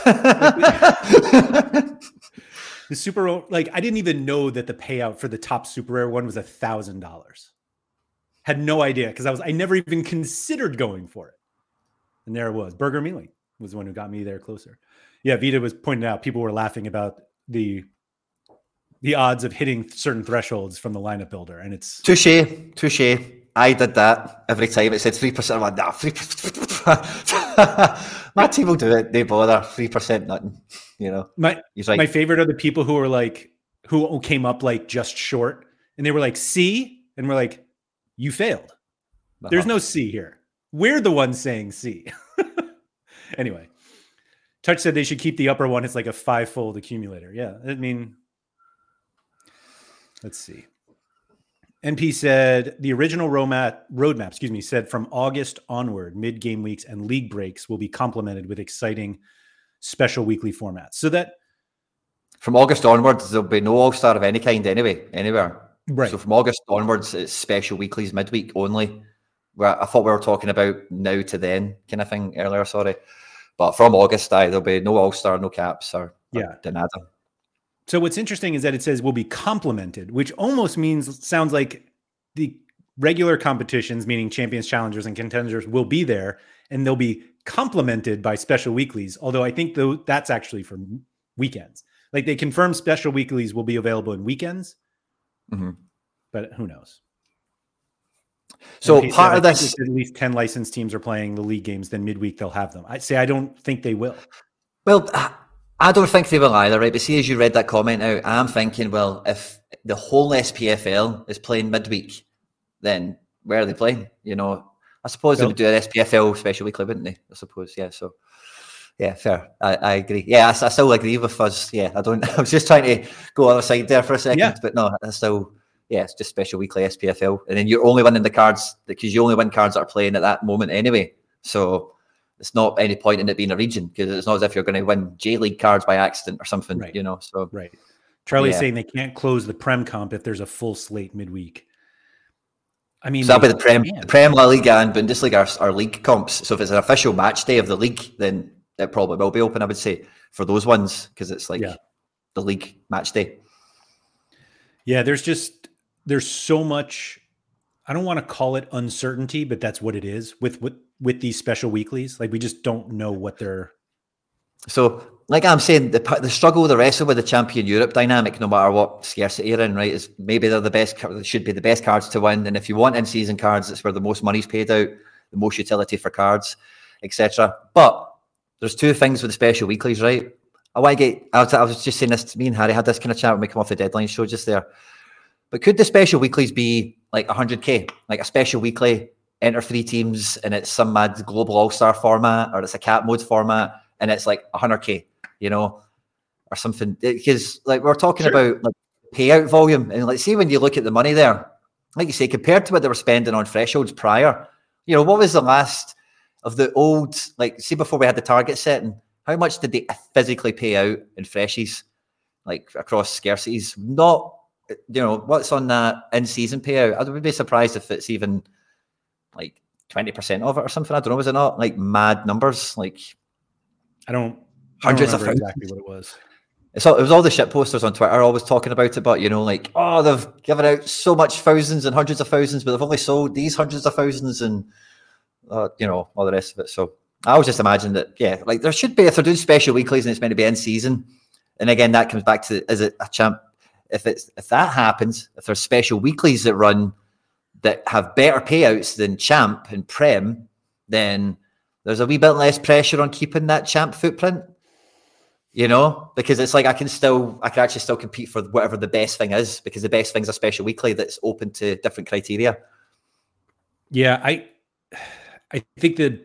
The super, like, I didn't even know that the payout for the top super rare one was $1,000. Had no idea because I never even considered going for it. And there it was. Burger Mealing was the one who got me there closer. Yeah, Vita was pointing out, people were laughing about the odds of hitting certain thresholds from the lineup builder. And it's touche. I did that every time. It said 3%. I'm like, nah, 3%. My team will do it. They bother. 3%, nothing. You know. My favorite are the people who are like, who came up like just short, and they were like C, and we're like, you failed. There's no C here. We're the ones saying C. Anyway, Touch said they should keep the upper one. It's like a 5-fold accumulator. Yeah, I mean, let's see. NP said the original roadmap, said from August onward, mid-game weeks and league breaks will be complemented with exciting special weekly formats. So that from August onwards, there'll be no All-Star of any kind anywhere. Right. So from August onwards, it's special weeklies midweek only. where I thought we were talking about now to then kind of thing earlier, sorry. But from August, there'll be no All-Star, no caps, or de nada. So what's interesting is that it says will be complemented, which almost sounds like the regular competitions, meaning champions, challengers, and contenders, will be there, and they'll be complemented by special weeklies. Although I think that's actually for weekends. Like they confirm special weeklies will be available in weekends, but who knows? So part of this, at least 10 licensed teams are playing the league games, then midweek they'll have them. I don't think they will. Well, I don't think they will either, right? But see, as you read that comment out, I'm thinking, well, if the whole SPFL is playing midweek, then where are they playing? You know, I suppose they would do an SPFL special weekly, wouldn't they? I suppose, yeah. So, yeah, fair. I agree. Yeah, I still agree with us. Yeah, I was just trying to go other side there for a second, but no, I still, yeah, it's just special weekly SPFL. And then you're only winning the cards because you only win cards that are playing at that moment anyway. So it's not any point in it being a region because it's not as if you're going to win J-League cards by accident or something, right. You know. So right. Charlie's saying they can't close the Prem comp if there's a full slate midweek. I mean, so that'll be the Prem, La Liga, and Bundesliga are league comps. So if it's an official match day of the league, then it probably will be open, I would say, for those ones because it's like the league match day. Yeah, there's so much. I don't want to call it uncertainty, but that's what it is with these special weeklies. Like we just don't know what they're. So, like I'm saying, the struggle, the wrestle with the Champion Europe dynamic, no matter what scarcity you're in, right, is maybe they're the best. They should be the best cards to win, and if you want in-season cards, it's where the most money's paid out, the most utility for cards, etc. But there's two things with the special weeklies, right? I was just saying this. Me and Harry had this kind of chat when we come off the deadline show just there. But could the special weeklies be like 100K, like a special weekly, enter 3 teams, and it's some mad global all-star format, or it's a cap mode format, and it's like 100K, you know, or something? Because like we're talking about like payout volume, and like see when you look at the money there, like you say, compared to what they were spending on thresholds prior, you know, what was the last of the old, like see before we had the target setting, how much did they physically pay out in freshies, like across scarcities? Not. You know, what's on that in-season payout? I would be surprised if it's even like 20% of it or something. I don't know. Was it not like mad numbers? Like I don't hundreds of thousands. Exactly what it was. It was all the shit posters on Twitter always talking about it, but you know, like, oh, they've given out so much thousands and hundreds of thousands, but they've only sold these hundreds of thousands and you know, all the rest of it. So I always just imagine that, yeah, like there should be, if they're doing special weeklies and it's meant to be in season, and again that comes back to, is it a champ? If that happens, if there's special weeklies that run that have better payouts than Champ and Prem, then there's a wee bit less pressure on keeping that Champ footprint. You know, because it's like I can actually still compete for whatever the best thing is, because the best thing's a special weekly that's open to different criteria. Yeah, I think that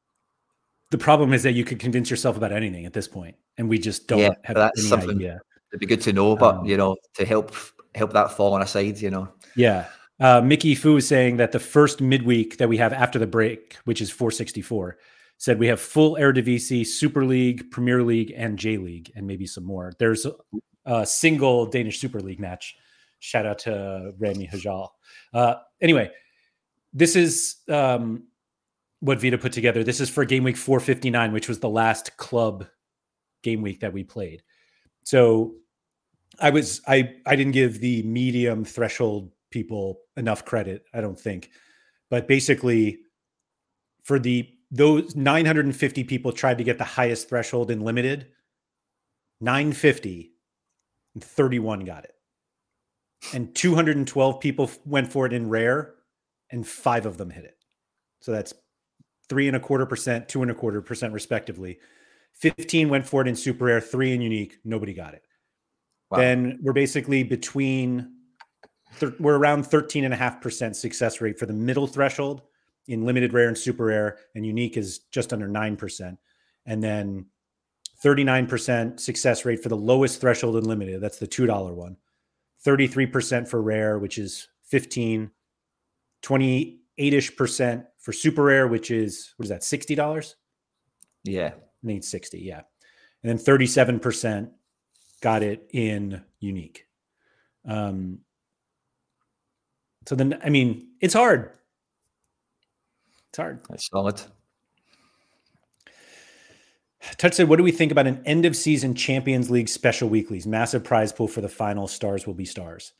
the problem is that you could convince yourself about anything at this point, and we just don't have any idea. It'd be good to know, but you know, to help that fall on a side, you know. Yeah. Mickey Fu is saying that the first midweek that we have after the break, which is 464, said we have full Eredivisie, Super League, Premier League, and J League, and maybe some more. There's a single Danish Super League match. Shout out to Rami Hajal. Anyway, this is what Vita put together. This is for game week 459, which was the last club game week that we played. So I didn't give the medium threshold people enough credit, I don't think. But basically, for those 950 people tried to get the highest threshold in limited, 950 and 31 got it. And 212 people went for it in rare, and 5 of them hit it. So that's 3.25%, 2.25% respectively. 15 went for it in super rare, 3 in unique, nobody got it. Wow. Then we're basically we're around 13.5% success rate for the middle threshold in limited rare and super rare, and unique is just under 9%. And then 39% success rate for the lowest threshold in limited. That's the $2 one. 33% for rare, which is 15, 28-ish% for super rare, which is, what is that, $60? Yeah. I think it's 60, yeah. And then 37% got it in unique. So then, I mean, it's hard. It's hard. It's solid. Touch said, what do we think about an end of season Champions League special weeklies? Massive prize pool for the final. Stars will be stars.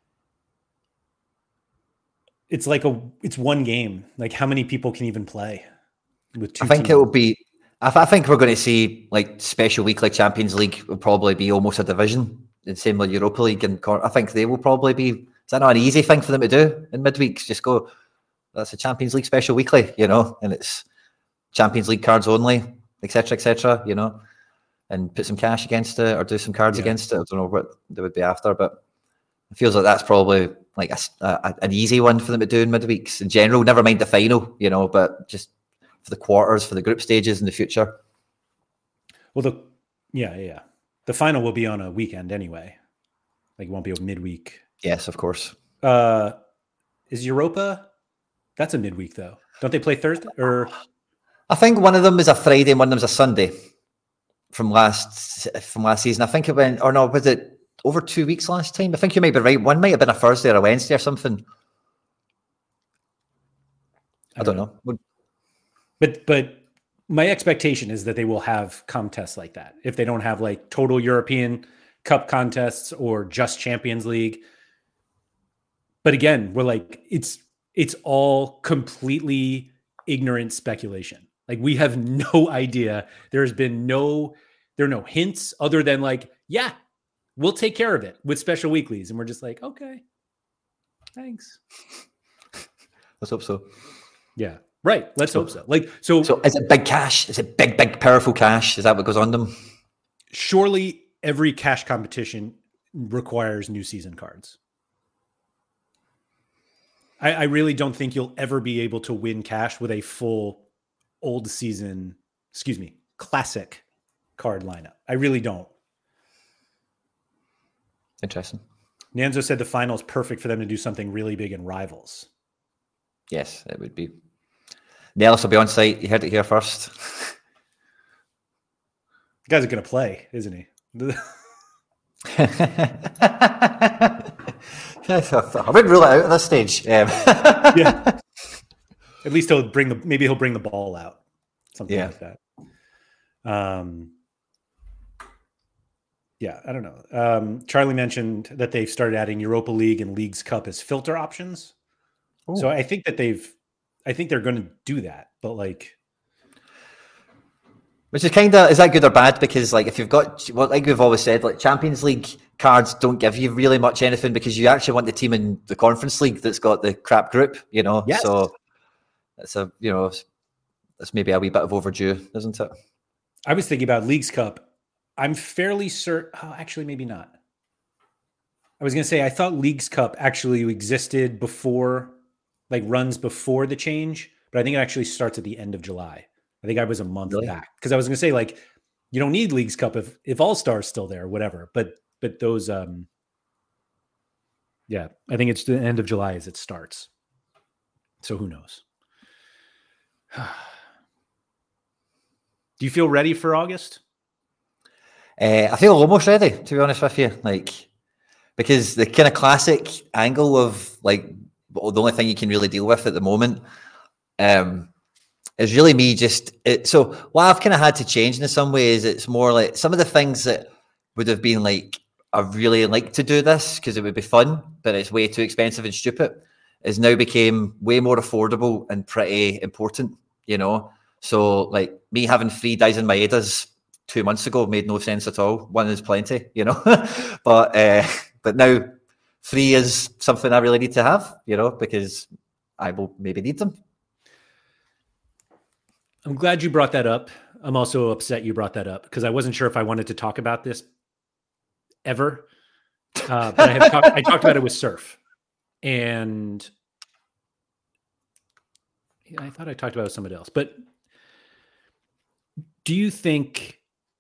It's like it's one game. Like, how many people can even play with two I think teams? it will be. I think we're going to see like special weekly Champions League will probably be almost a division. The same with Europa League, and I think they will probably be. Is that not an easy thing for them to do in midweeks? Just go. That's a Champions League special weekly, and it's Champions League cards only, etc., and put some cash against it or do some cards against it. I don't know what they would be after, but it feels like that's probably like an easy one for them to do in midweeks in general. Never mind the final, but just for the quarters, for the group stages in the future. Well, the final will be on a weekend anyway. Like, it won't be a midweek. Yes, of course. Is Europa? That's a midweek though. Don't they play Thursday? Or I think one of them is a Friday and one of them is a Sunday from last season. I think it went, or no, was it over 2 weeks last time? I think you might be right. One might have been a Thursday or a Wednesday or something. I don't know. But my expectation is that they will have contests like that. If they don't have like total European Cup contests or just Champions League. But again, we're like, it's all completely ignorant speculation. Like, we have no idea. There are no hints other than like, yeah, we'll take care of it with special weeklies. And we're just like, okay, thanks. Let's hope so. Yeah. Right. Let's hope so. So is it big cash? Is it big, powerful cash? Is that what goes on them? Surely every cash competition requires new season cards. I really don't think you'll ever be able to win cash with a full classic card lineup. I really don't. Interesting. Nanzo said the final is perfect for them to do something really big in Rivals. Yes, it would be. Nellis will be on site. You heard it here first. The guy's going to play, isn't he? I wouldn't rule it out at this stage. Yeah. At least he'll bring the ball out. Something like that. Yeah, I don't know. Charlie mentioned that they've started adding Europa League and Leagues Cup as filter options. Ooh. So I think they're going to do that, but like, which is is that good or bad? Because like, if you've got, like we've always said, like Champions League cards don't give you really much anything because you actually want the team in the Conference League that's got the crap group, Yes. So it's it's maybe a wee bit of overdue, isn't it? I was thinking about Leagues Cup. I'm fairly certain. Oh, actually, maybe not. I was going to say, I thought Leagues Cup actually existed before, like runs before the change, but I think it actually starts at the end of July. I think I was a month back because I was going to say, like, you don't need Leagues Cup if All-Star's still there, whatever. But those, I think it's the end of July as it starts. So who knows? Do you feel ready for August? I feel almost ready, to be honest with you. Like, because the kind of classic angle of like the only thing you can really deal with at the moment is really me so what I've kind of had to change in some ways, it's more like some of the things that would have been like, I really like to do this because it would be fun, but it's way too expensive and stupid, is now became way more affordable and pretty important, So like me having 3 Daisen Maedas 2 months ago made no sense at all. 1 is plenty, but now 3 is something I really need to have, because I will maybe need them. I'm glad you brought that up. I'm also upset you brought that up because I wasn't sure if I wanted to talk about this ever. But I talked about it with Surf, and I thought I talked about it with somebody else. But do you think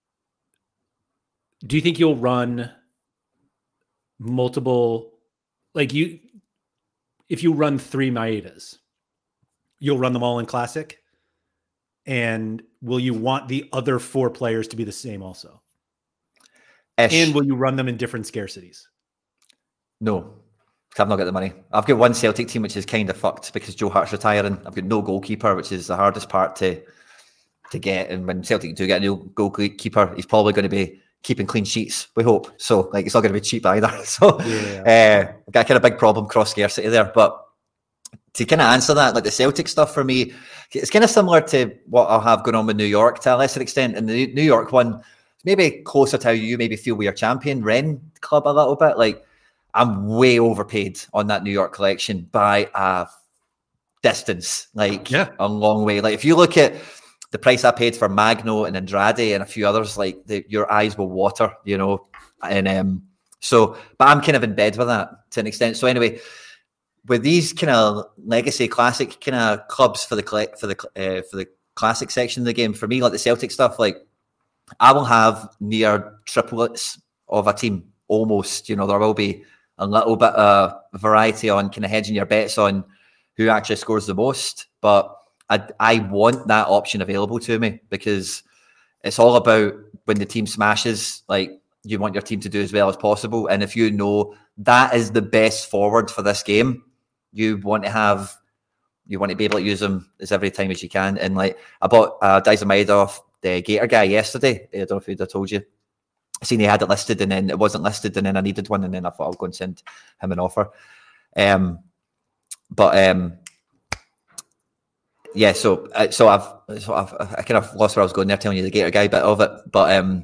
you'll run multiple, like if you run 3 Maedas, you'll run them all in Classic? And will you want the other 4 players to be the same also? And will you run them in different scarcities? No. I've not got the money. I've got one Celtic team which is kind of fucked because Joe Hart's retiring. I've got no goalkeeper, which is the hardest part to get. And when Celtic do get a new goalkeeper, he's probably going to be keeping clean sheets, we hope. So like it's not going to be cheap either. So I've got a kind of big problem cross scarcity there. But to kind of answer that, like the Celtic stuff for me, it's kind of similar to what I'll have going on with New York to a lesser extent. And the New York one, maybe closer to how you maybe feel with your champion Ren club a little bit. Like I'm way overpaid on that New York collection by a distance, like a long way. Like if you look at the price I paid for Magno and Andrade and a few others, like your eyes will water, you know. And so, but I'm kind of in bed with that to an extent. So anyway, with these kind of legacy classic kind of clubs for the classic section of the game, for me, like the Celtic stuff, like I will have near triplets of a team almost. You know, there will be a little bit of variety on kind of hedging your bets on who actually scores the most, but I want that option available to me because it's all about when the team smashes, like you want your team to do as well as possible. And if you know that is the best forward for this game, you want to be able to use them as every time as you can. And like I bought Daizen Maeda, the Gator guy yesterday. I don't know if I told you. I seen he had it listed and then it wasn't listed and then I needed one and then I thought I'll go and send him an offer. Yeah, so I kind of lost where I was going there, telling you the Gator guy bit of it. But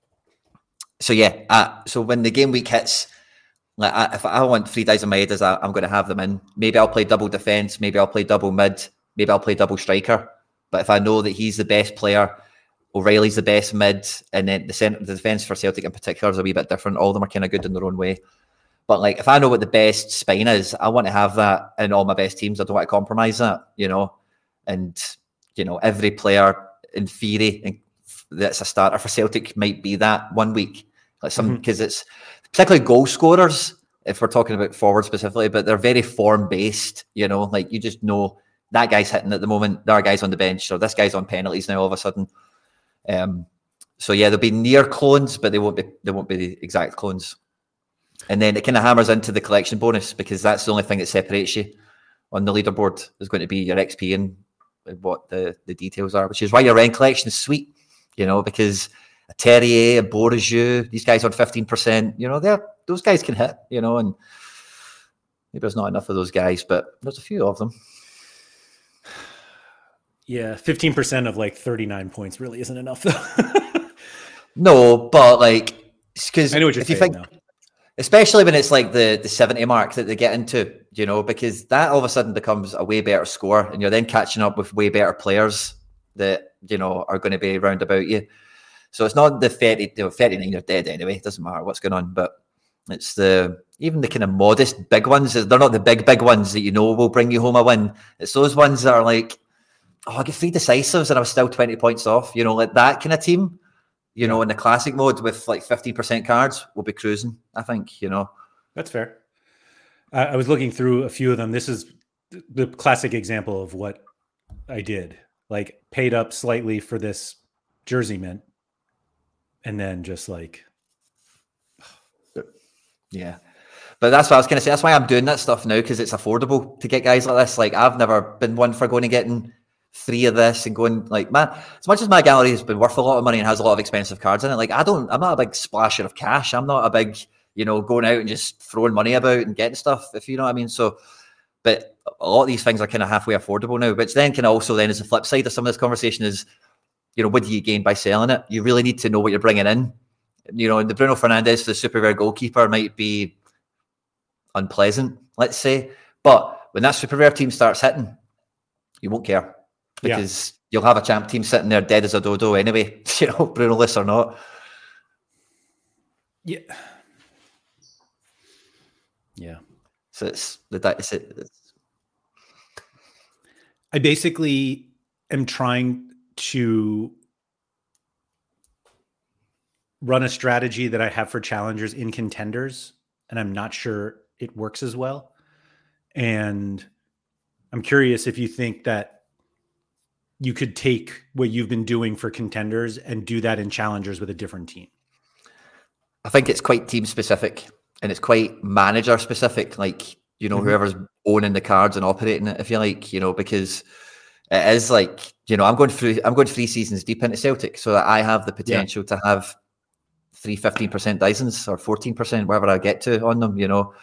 so when the game week hits, like if I want 3 Daizen Maedas, I'm going to have them in. Maybe I'll play double defense. Maybe I'll play double mid. Maybe I'll play double striker. But if I know that he's the best player, O'Reilly's the best mid, and then the defense for Celtic in particular is a wee bit different. All of them are kind of good in their own way. But like if I know what the best spine is, I want to have that in all my best teams. I don't want to compromise that, you know. And, you know, every player in theory that's a starter for Celtic might be that one week. Like because it's particularly goal scorers, if we're talking about forward specifically, but they're very form based, you know, like you just know that guy's hitting at the moment, there are guys on the bench, or this guy's on penalties now all of a sudden. So yeah, there'll be near clones, but they won't be the exact clones. And then it kind of hammers into the collection bonus because that's the only thing that separates you on the leaderboard is going to be your XP and what the details are, which is why your Ren collection is sweet, you know, because a Terrier, a Borju, these guys on 15%, you know, those guys can hit, you know, and maybe there's not enough of those guys, but there's a few of them. Yeah, 15% of like 39 points really isn't enough though. No, but like, because I know what you're saying now. Especially when it's like the 70 mark that they get into, you know, because that all of a sudden becomes a way better score and you're then catching up with way better players that, you know, are going to be round about you. So it's not the 39 you're dead anyway. It doesn't matter what's going on, but it's even the kind of modest big ones. They're not the big ones that you know will bring you home a win. It's those ones that are like, oh, I get 3 decisives and I was still 20 points off, you know, like that kind of team. You know, in the classic mode with like 15% cards, we'll be cruising, I think, you know. That's fair. I was looking through a few of them. This is the classic example of what I did. Like paid up slightly for this jersey mint and then just like... Yeah. But that's what I was going to say. That's why I'm doing that stuff now, because it's affordable to get guys like this. Like I've never been one for going and getting 3 of this and going like, man, as much as my gallery has been worth a lot of money and has a lot of expensive cards in it, like I'm not a big splasher of cash. I'm not a big, you know, going out and just throwing money about and getting stuff, if you know what I mean. So, but a lot of these things are kind of halfway affordable now, which then can also then is the flip side of some of this conversation is, you know, what do you gain by selling it? You really need to know what you're bringing in. You know, and the Bruno Fernandes, the super rare goalkeeper, might be unpleasant, let's say. But when that super rare team starts hitting, you won't care. Because you'll have a champ team sitting there dead as a dodo anyway, you know, Bruno-less or not. Yeah. Yeah. So I basically am trying to run a strategy that I have for challengers in contenders, and I'm not sure it works as well. And I'm curious if you think that you could take what you've been doing for contenders and do that in challengers with a different team. I think it's quite team specific. and it's quite manager specific, like, you know, whoever's owning the cards and operating it, if you like, you know, because it is like, you know, I'm going 3 seasons deep into Celtic, so that I have the potential to have 3 15% Dysons or 14%, whatever I get to on them, you know.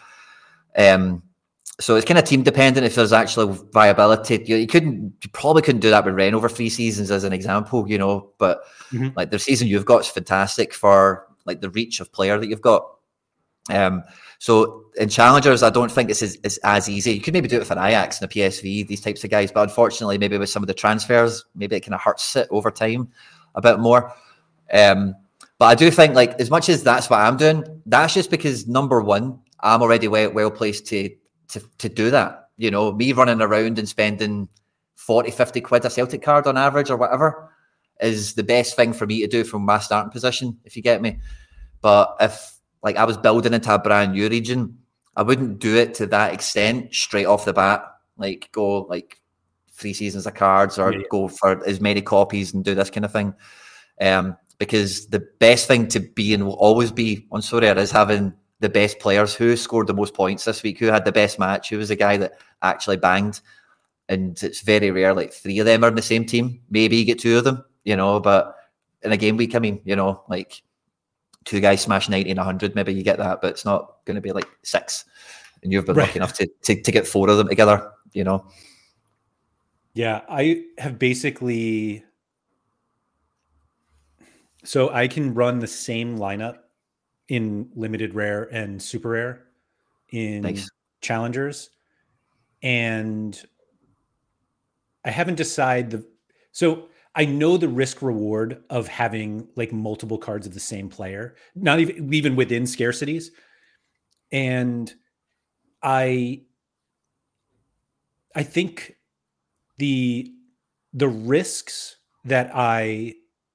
So it's kind of team dependent if there's actual viability. You probably couldn't do that with Ren over 3 seasons as an example, you know, but like the season you've got is fantastic for like the reach of player that you've got. So in challengers, I don't think this is as easy. You could maybe do it with an Ajax and a PSV, these types of guys, but unfortunately, maybe with some of the transfers, maybe it kind of hurts it over time a bit more. But I do think, like, as much as that's what I'm doing, that's just because, number one, I'm already well placed to do that. You know, me running around and spending 40, 50 quid a Celtic card on average or whatever is the best thing for me to do from my starting position, if you get me. But if, like, I was building into a brand new region, I wouldn't do it to that extent straight off the bat. Like, go like 3 seasons of cards or go for as many copies and do this kind of thing. Because the best thing to be and will always be on Sorare is having the best players. Who scored the most points this week? Who had the best match? Who was the guy that actually banged? And it's very rare, like 3 of them are in the same team. Maybe you get 2 of them, you know, but in a game week, I mean, you know, like 2 guys smash 90 and 100, maybe you get that, but it's not going to be like 6. And you've been lucky enough to get 4 of them together, you know? Yeah, I have basically... So I can run the same lineup in limited rare and super rare in challengers. And I haven't decided so I know the risk reward of having like multiple cards of the same player, not even within scarcities. And I think the risks that I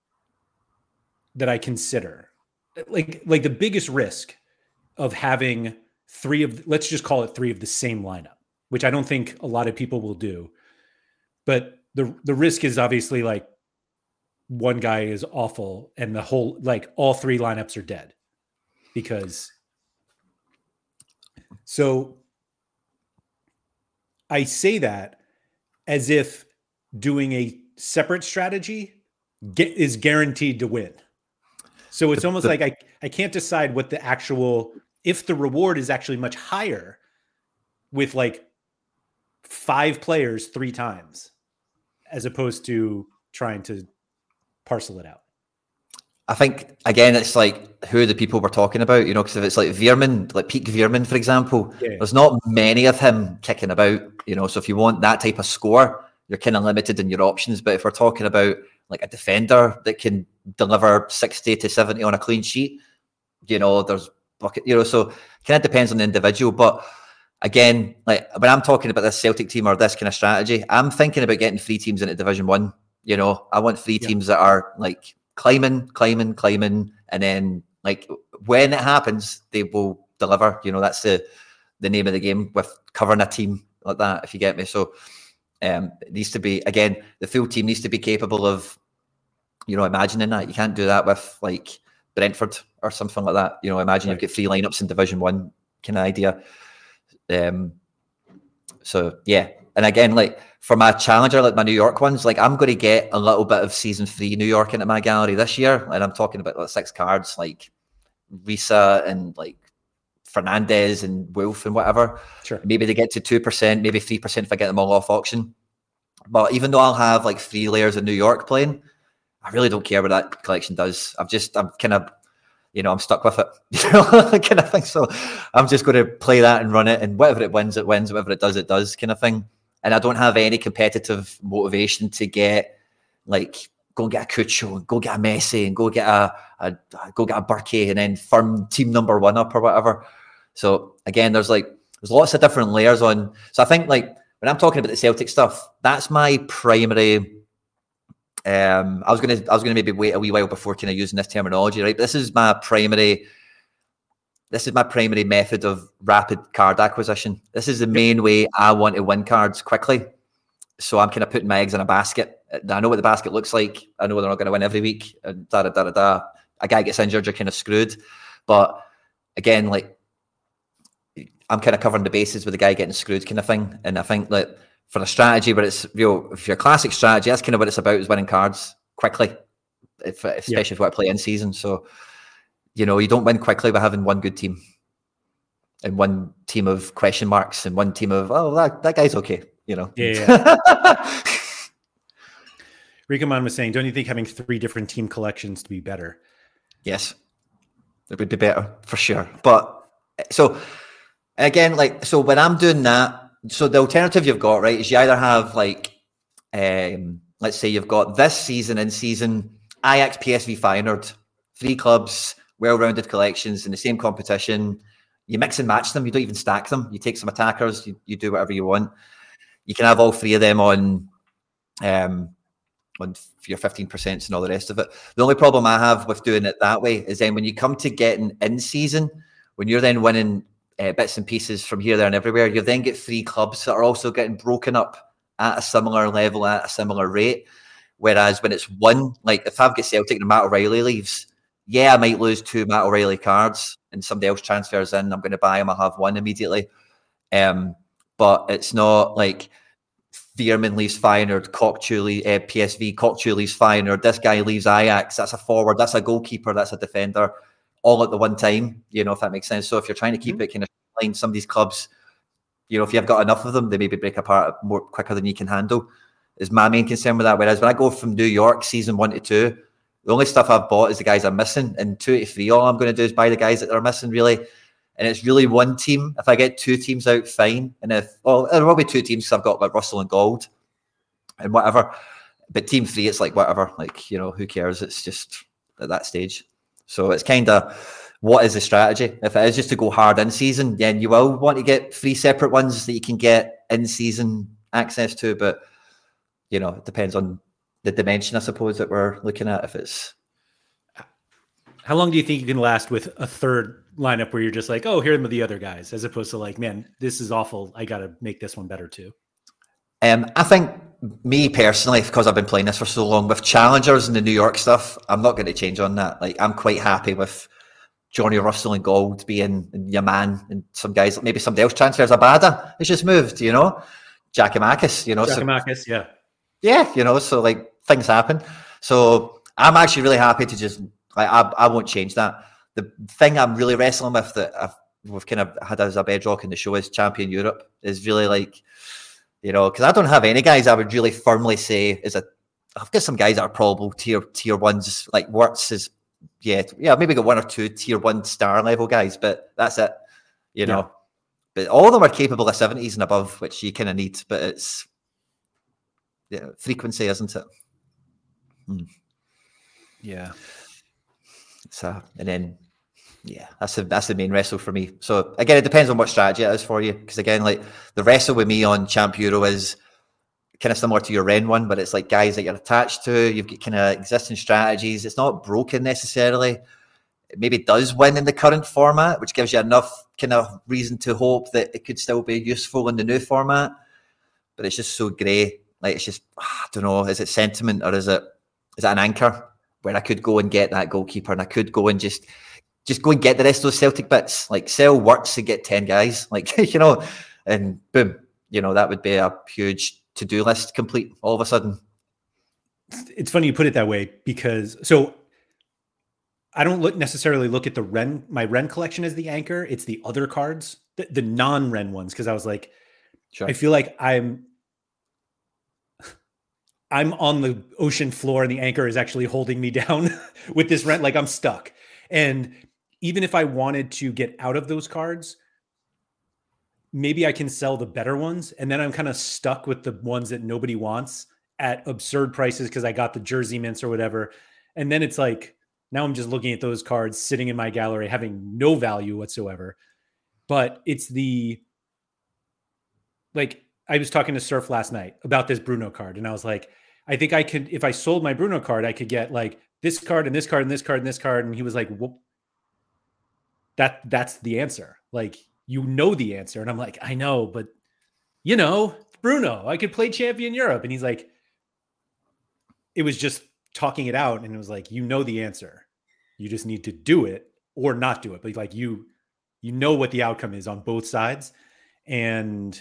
consider, like the biggest risk of having 3 of, let's just call it 3 of the same lineup, which I don't think a lot of people will do. But the risk is obviously like one guy is awful and the whole, like all 3 lineups are dead because. So I say that as if doing a separate strategy is guaranteed to win. So it's almost like I can't decide what the actual, if the reward is actually much higher with like 5 players 3 times, as opposed to trying to parcel it out. I think, again, it's like who are the people we're talking about, you know, because if it's like Veerman, like Peak Veerman, for example, there's not many of him kicking about, you know, so if you want that type of score, you're kind of limited in your options. But if we're talking about like a defender that can deliver 60 to 70 on a clean sheet, you know, there's bucket, you know, so kind of depends on the individual. But again, like when I'm talking about this Celtic team or this kind of strategy, I'm thinking about getting 3 teams into Division 1. You know, I want 3 teams that are like climbing, and then like when it happens, they will deliver. You know, that's the name of the game with covering a team like that, if you get me. So it needs to be, again, the full team needs to be capable of, you know, imagining that. You can't do that with like Brentford or something like that. You know, imagine you've got 3 lineups in Division 1 kind of idea. So yeah, and again, like for my challenger, like my New York ones, like I'm going to get a little bit of season 3 New York into my gallery this year, and I'm talking about like 6 cards, like Risa and like Fernandez and Wolf and whatever. Sure. Maybe they get to 2%, maybe 3% if I get them all off auction. But even though I'll have like 3 layers of New York playing, I really don't care what that collection does. I'm kind of, you know, I'm stuck with it. You know, kind of thing. So I'm just going to play that and run it, and whatever it wins, it wins. Whatever it does, kind of thing. And I don't have any competitive motivation to get like go and get a Cucho, and go get a Messi, and go get a Burkey, and then firm team number 1 up or whatever. So again, there's lots of different layers on. So I think like when I'm talking about the Celtic stuff, that's my primary. I was gonna maybe wait a wee while before kind of using this terminology, right? But this is my primary method of rapid card acquisition. This is the main way I want to win cards quickly. So I'm kind of putting my eggs in a basket. I know what the basket looks like. I know they're not going to win every week. And A guy gets injured, you're kind of screwed. But again, like I'm kind of covering the bases with the guy getting screwed kind of thing. And I think that for a strategy, but it's if your classic strategy, that's kind of what it's about, is winning cards quickly, especially if you want to play in season. So, you don't win quickly by having one good team and one team of question marks and one team of, that guy's okay, Yeah. Rikaman was saying, don't you think having 3 different team collections to be better? Yes, it would be better for sure. But so again, so when I'm doing that, so the alternative you've got, right, is you either have let's say you've got this season in season Ajax, PSV, Feyenoord, 3 clubs, well-rounded collections in the same competition. You mix and match them. You don't even stack them. You take some attackers. You do whatever you want. You can have all 3 of them on your 15% and all the rest of it. The only problem I have with doing it that way is then when you come to getting in season, when you're then winning bits and pieces from here, there, and everywhere, you then get 3 clubs that are also getting broken up at a similar level, at a similar rate. Whereas when it's one, like if I've got Celtic and Matt O'Reilly leaves, I might lose 2 Matt O'Reilly cards and somebody else transfers in. I'm going to buy him. I'll have 1 immediately. But it's not like Veerman leaves Feyenoord, PSV, Cockchu leaves Feyenoord, this guy leaves Ajax, that's a forward, that's a goalkeeper, that's a defender, all at the one time, if that makes sense. So if you're trying to keep it kind of line, some of these clubs, if you've got enough of them, they maybe break apart more quicker than you can handle, is my main concern with that. Whereas when I go from New York season 1 to 2, the only stuff I've bought is the guys I'm missing, and 2 to 3, all I'm going to do is buy the guys that are missing, really. And it's really one team. If I get 2 teams out, fine. And there will be 2 teams because I've got like Russell and Gold and whatever. But team 3, it's like whatever. Like, who cares? It's just at that stage. So it's kind of, what is the strategy? If it is just to go hard in season, then you will want to get 3 separate ones that you can get in season access to. But, it depends on the dimension, I suppose, that we're looking at. If it's, how long do you think you can last with a third lineup where you're just like, oh, here are the other guys, as opposed to like, man, this is awful, I got to make this one better too? I think, me personally, because I've been playing this for so long, with challengers and the New York stuff, I'm not going to change on that. Like, I'm quite happy with Johnny Russell and Gold being your man, and some guys, maybe somebody else transfers. Abada, it's just moved, Giakoumakis, Giakoumakis, so, yeah, so like things happen. So I'm actually really happy to just, like, I won't change that. The thing I'm really wrestling with that we've kind of had as a bedrock in the show is Champion Europe. Is really like, because I don't have any guys I would really firmly say I've got some guys that are probable tier ones, like Wirtz is, maybe got 1 or 2 tier 1 star level guys, but that's it, know. But all of them are capable of 70s and above, which you kind of need, but it's frequency, isn't it? Yeah. So, and then, that's the main wrestle for me. So again, it depends on what strategy it is for you. Because again, like the wrestle with me on Champ Euro is kind of similar to your Ren one, but it's like guys that you're attached to. You've got kind of existing strategies. It's not broken necessarily. It maybe does win in the current format, which gives you enough kind of reason to hope that it could still be useful in the new format. But it's just so grey. Like, it's just, I don't know, is it sentiment or is it an anchor where I could go and get that goalkeeper and I could go and just go and get the rest of those Celtic bits, like sell Wirtz and get 10 guys, like, and boom, that would be a huge to-do list complete all of a sudden. It's funny you put it that way, because I don't necessarily look at my Ren collection as the anchor. It's the other cards, the non-Ren ones. Cause I was like, sure. I feel like I'm on the ocean floor and the anchor is actually holding me down with this Ren. Like, I'm stuck. And even if I wanted to get out of those cards, maybe I can sell the better ones. And then I'm kind of stuck with the ones that nobody wants at absurd prices because I got the jersey mints or whatever. And then it's like, now I'm just looking at those cards sitting in my gallery having no value whatsoever. But it's I was talking to Surf last night about this Bruno card. And I was like, I think I could, if I sold my Bruno card, I could get like this card and this card and this card and this card. And he was like, well, that's the answer. Like, the answer. And I'm like, I know, but Bruno, I could play Champion Europe. And he's like, it was just talking it out. And it was like, the answer. You just need to do it or not do it. But like, You know what the outcome is on both sides. And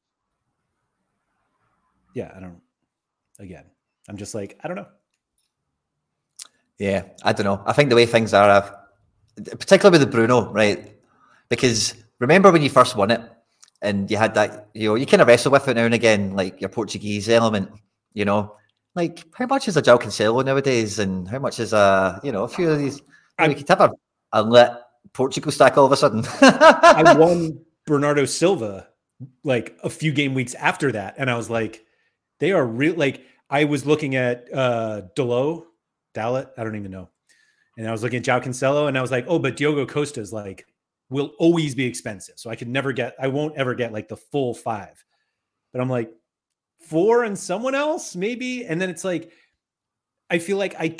yeah, I'm just like, I don't know. Yeah, I don't know. I think the way things are, particularly with the Bruno, right? Because remember when you first won it and you had that, you kind of wrestle with it now and again, like your Portuguese element, like how much is a João Cancelo nowadays, and how much is a few of these? We could have a lit Portugal stack all of a sudden. I won Bernardo Silva like a few game weeks after that, and I was like, they are real. Like I was looking at Dalot, I don't even know, and I was looking at João Cancelo, and I was like, oh, but Diogo Costa is like will always be expensive, so I won't ever get like the full 5. But I'm like 4 and someone else maybe, and then it's like I feel like I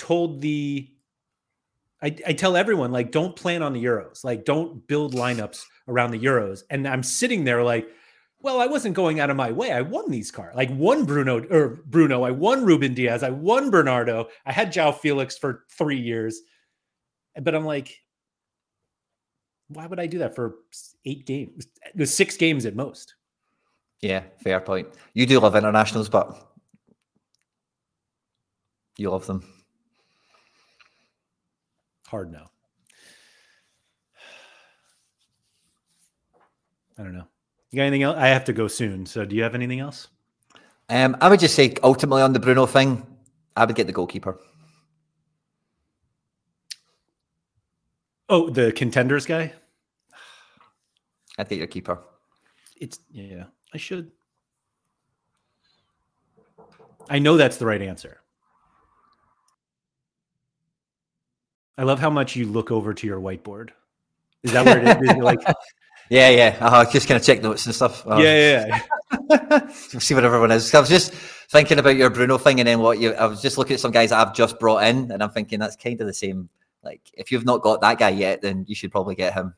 tell everyone, like, don't plan on the Euros. Like, don't build lineups around the Euros. And I'm sitting there like, well, I wasn't going out of my way. I won these cards. Like, won Bruno. I won Ruben Diaz. I won Bernardo. I had João Felix for 3 years. But I'm like, why would I do that for 8 games? 6 games at most. Yeah, fair point. You do love internationals, but you love them. Hard no. I don't know. You got anything else? I have to go soon. So do you have anything else? I would just say ultimately on the Bruno thing, I would get the goalkeeper. Oh, the contenders guy? I'd get your keeper. I should. I know that's the right answer. I love how much you look over to your whiteboard. Is that where it is? You're like, yeah. Just kind of check notes and stuff. Yeah. See what everyone is. I was just thinking about your Bruno thing, and then I was just looking at some guys that I've just brought in, and I'm thinking that's kind of the same. Like, if you've not got that guy yet, then you should probably get him.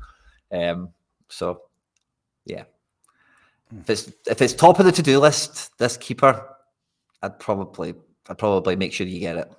So yeah. If it's top of the to-do list, this keeper, I'd probably make sure you get it.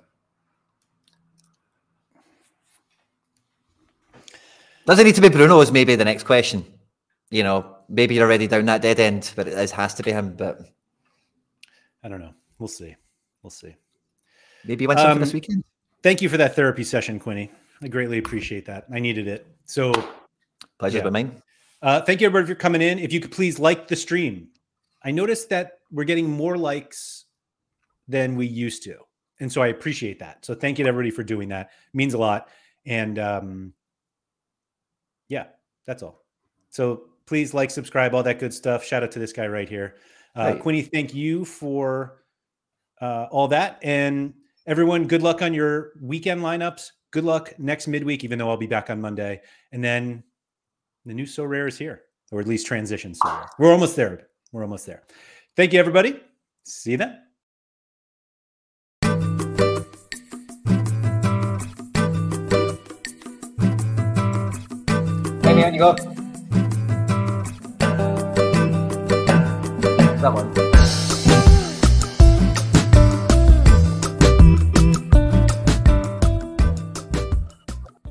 Doesn't need to be Bruno is maybe the next question. Maybe you're already down that dead end, but it has to be him. But I don't know. We'll see. Maybe you win something this weekend. Thank you for that therapy session, Quinny. I greatly appreciate that. I needed it. So pleasure's been mine. Thank you, everybody, for coming in. If you could please like the stream. I noticed that we're getting more likes than we used to. And so I appreciate that. So thank you to everybody for doing that. It means a lot. And yeah, that's all. So please like, subscribe, all that good stuff. Shout out to this guy right here. Quinny, thank you for all that. And everyone, good luck on your weekend lineups. Good luck next midweek, even though I'll be back on Monday. And then the new So Rare is here, or at least transition So Rare. We're almost there. Thank you, everybody. See you then. Hey, man, you go. That one.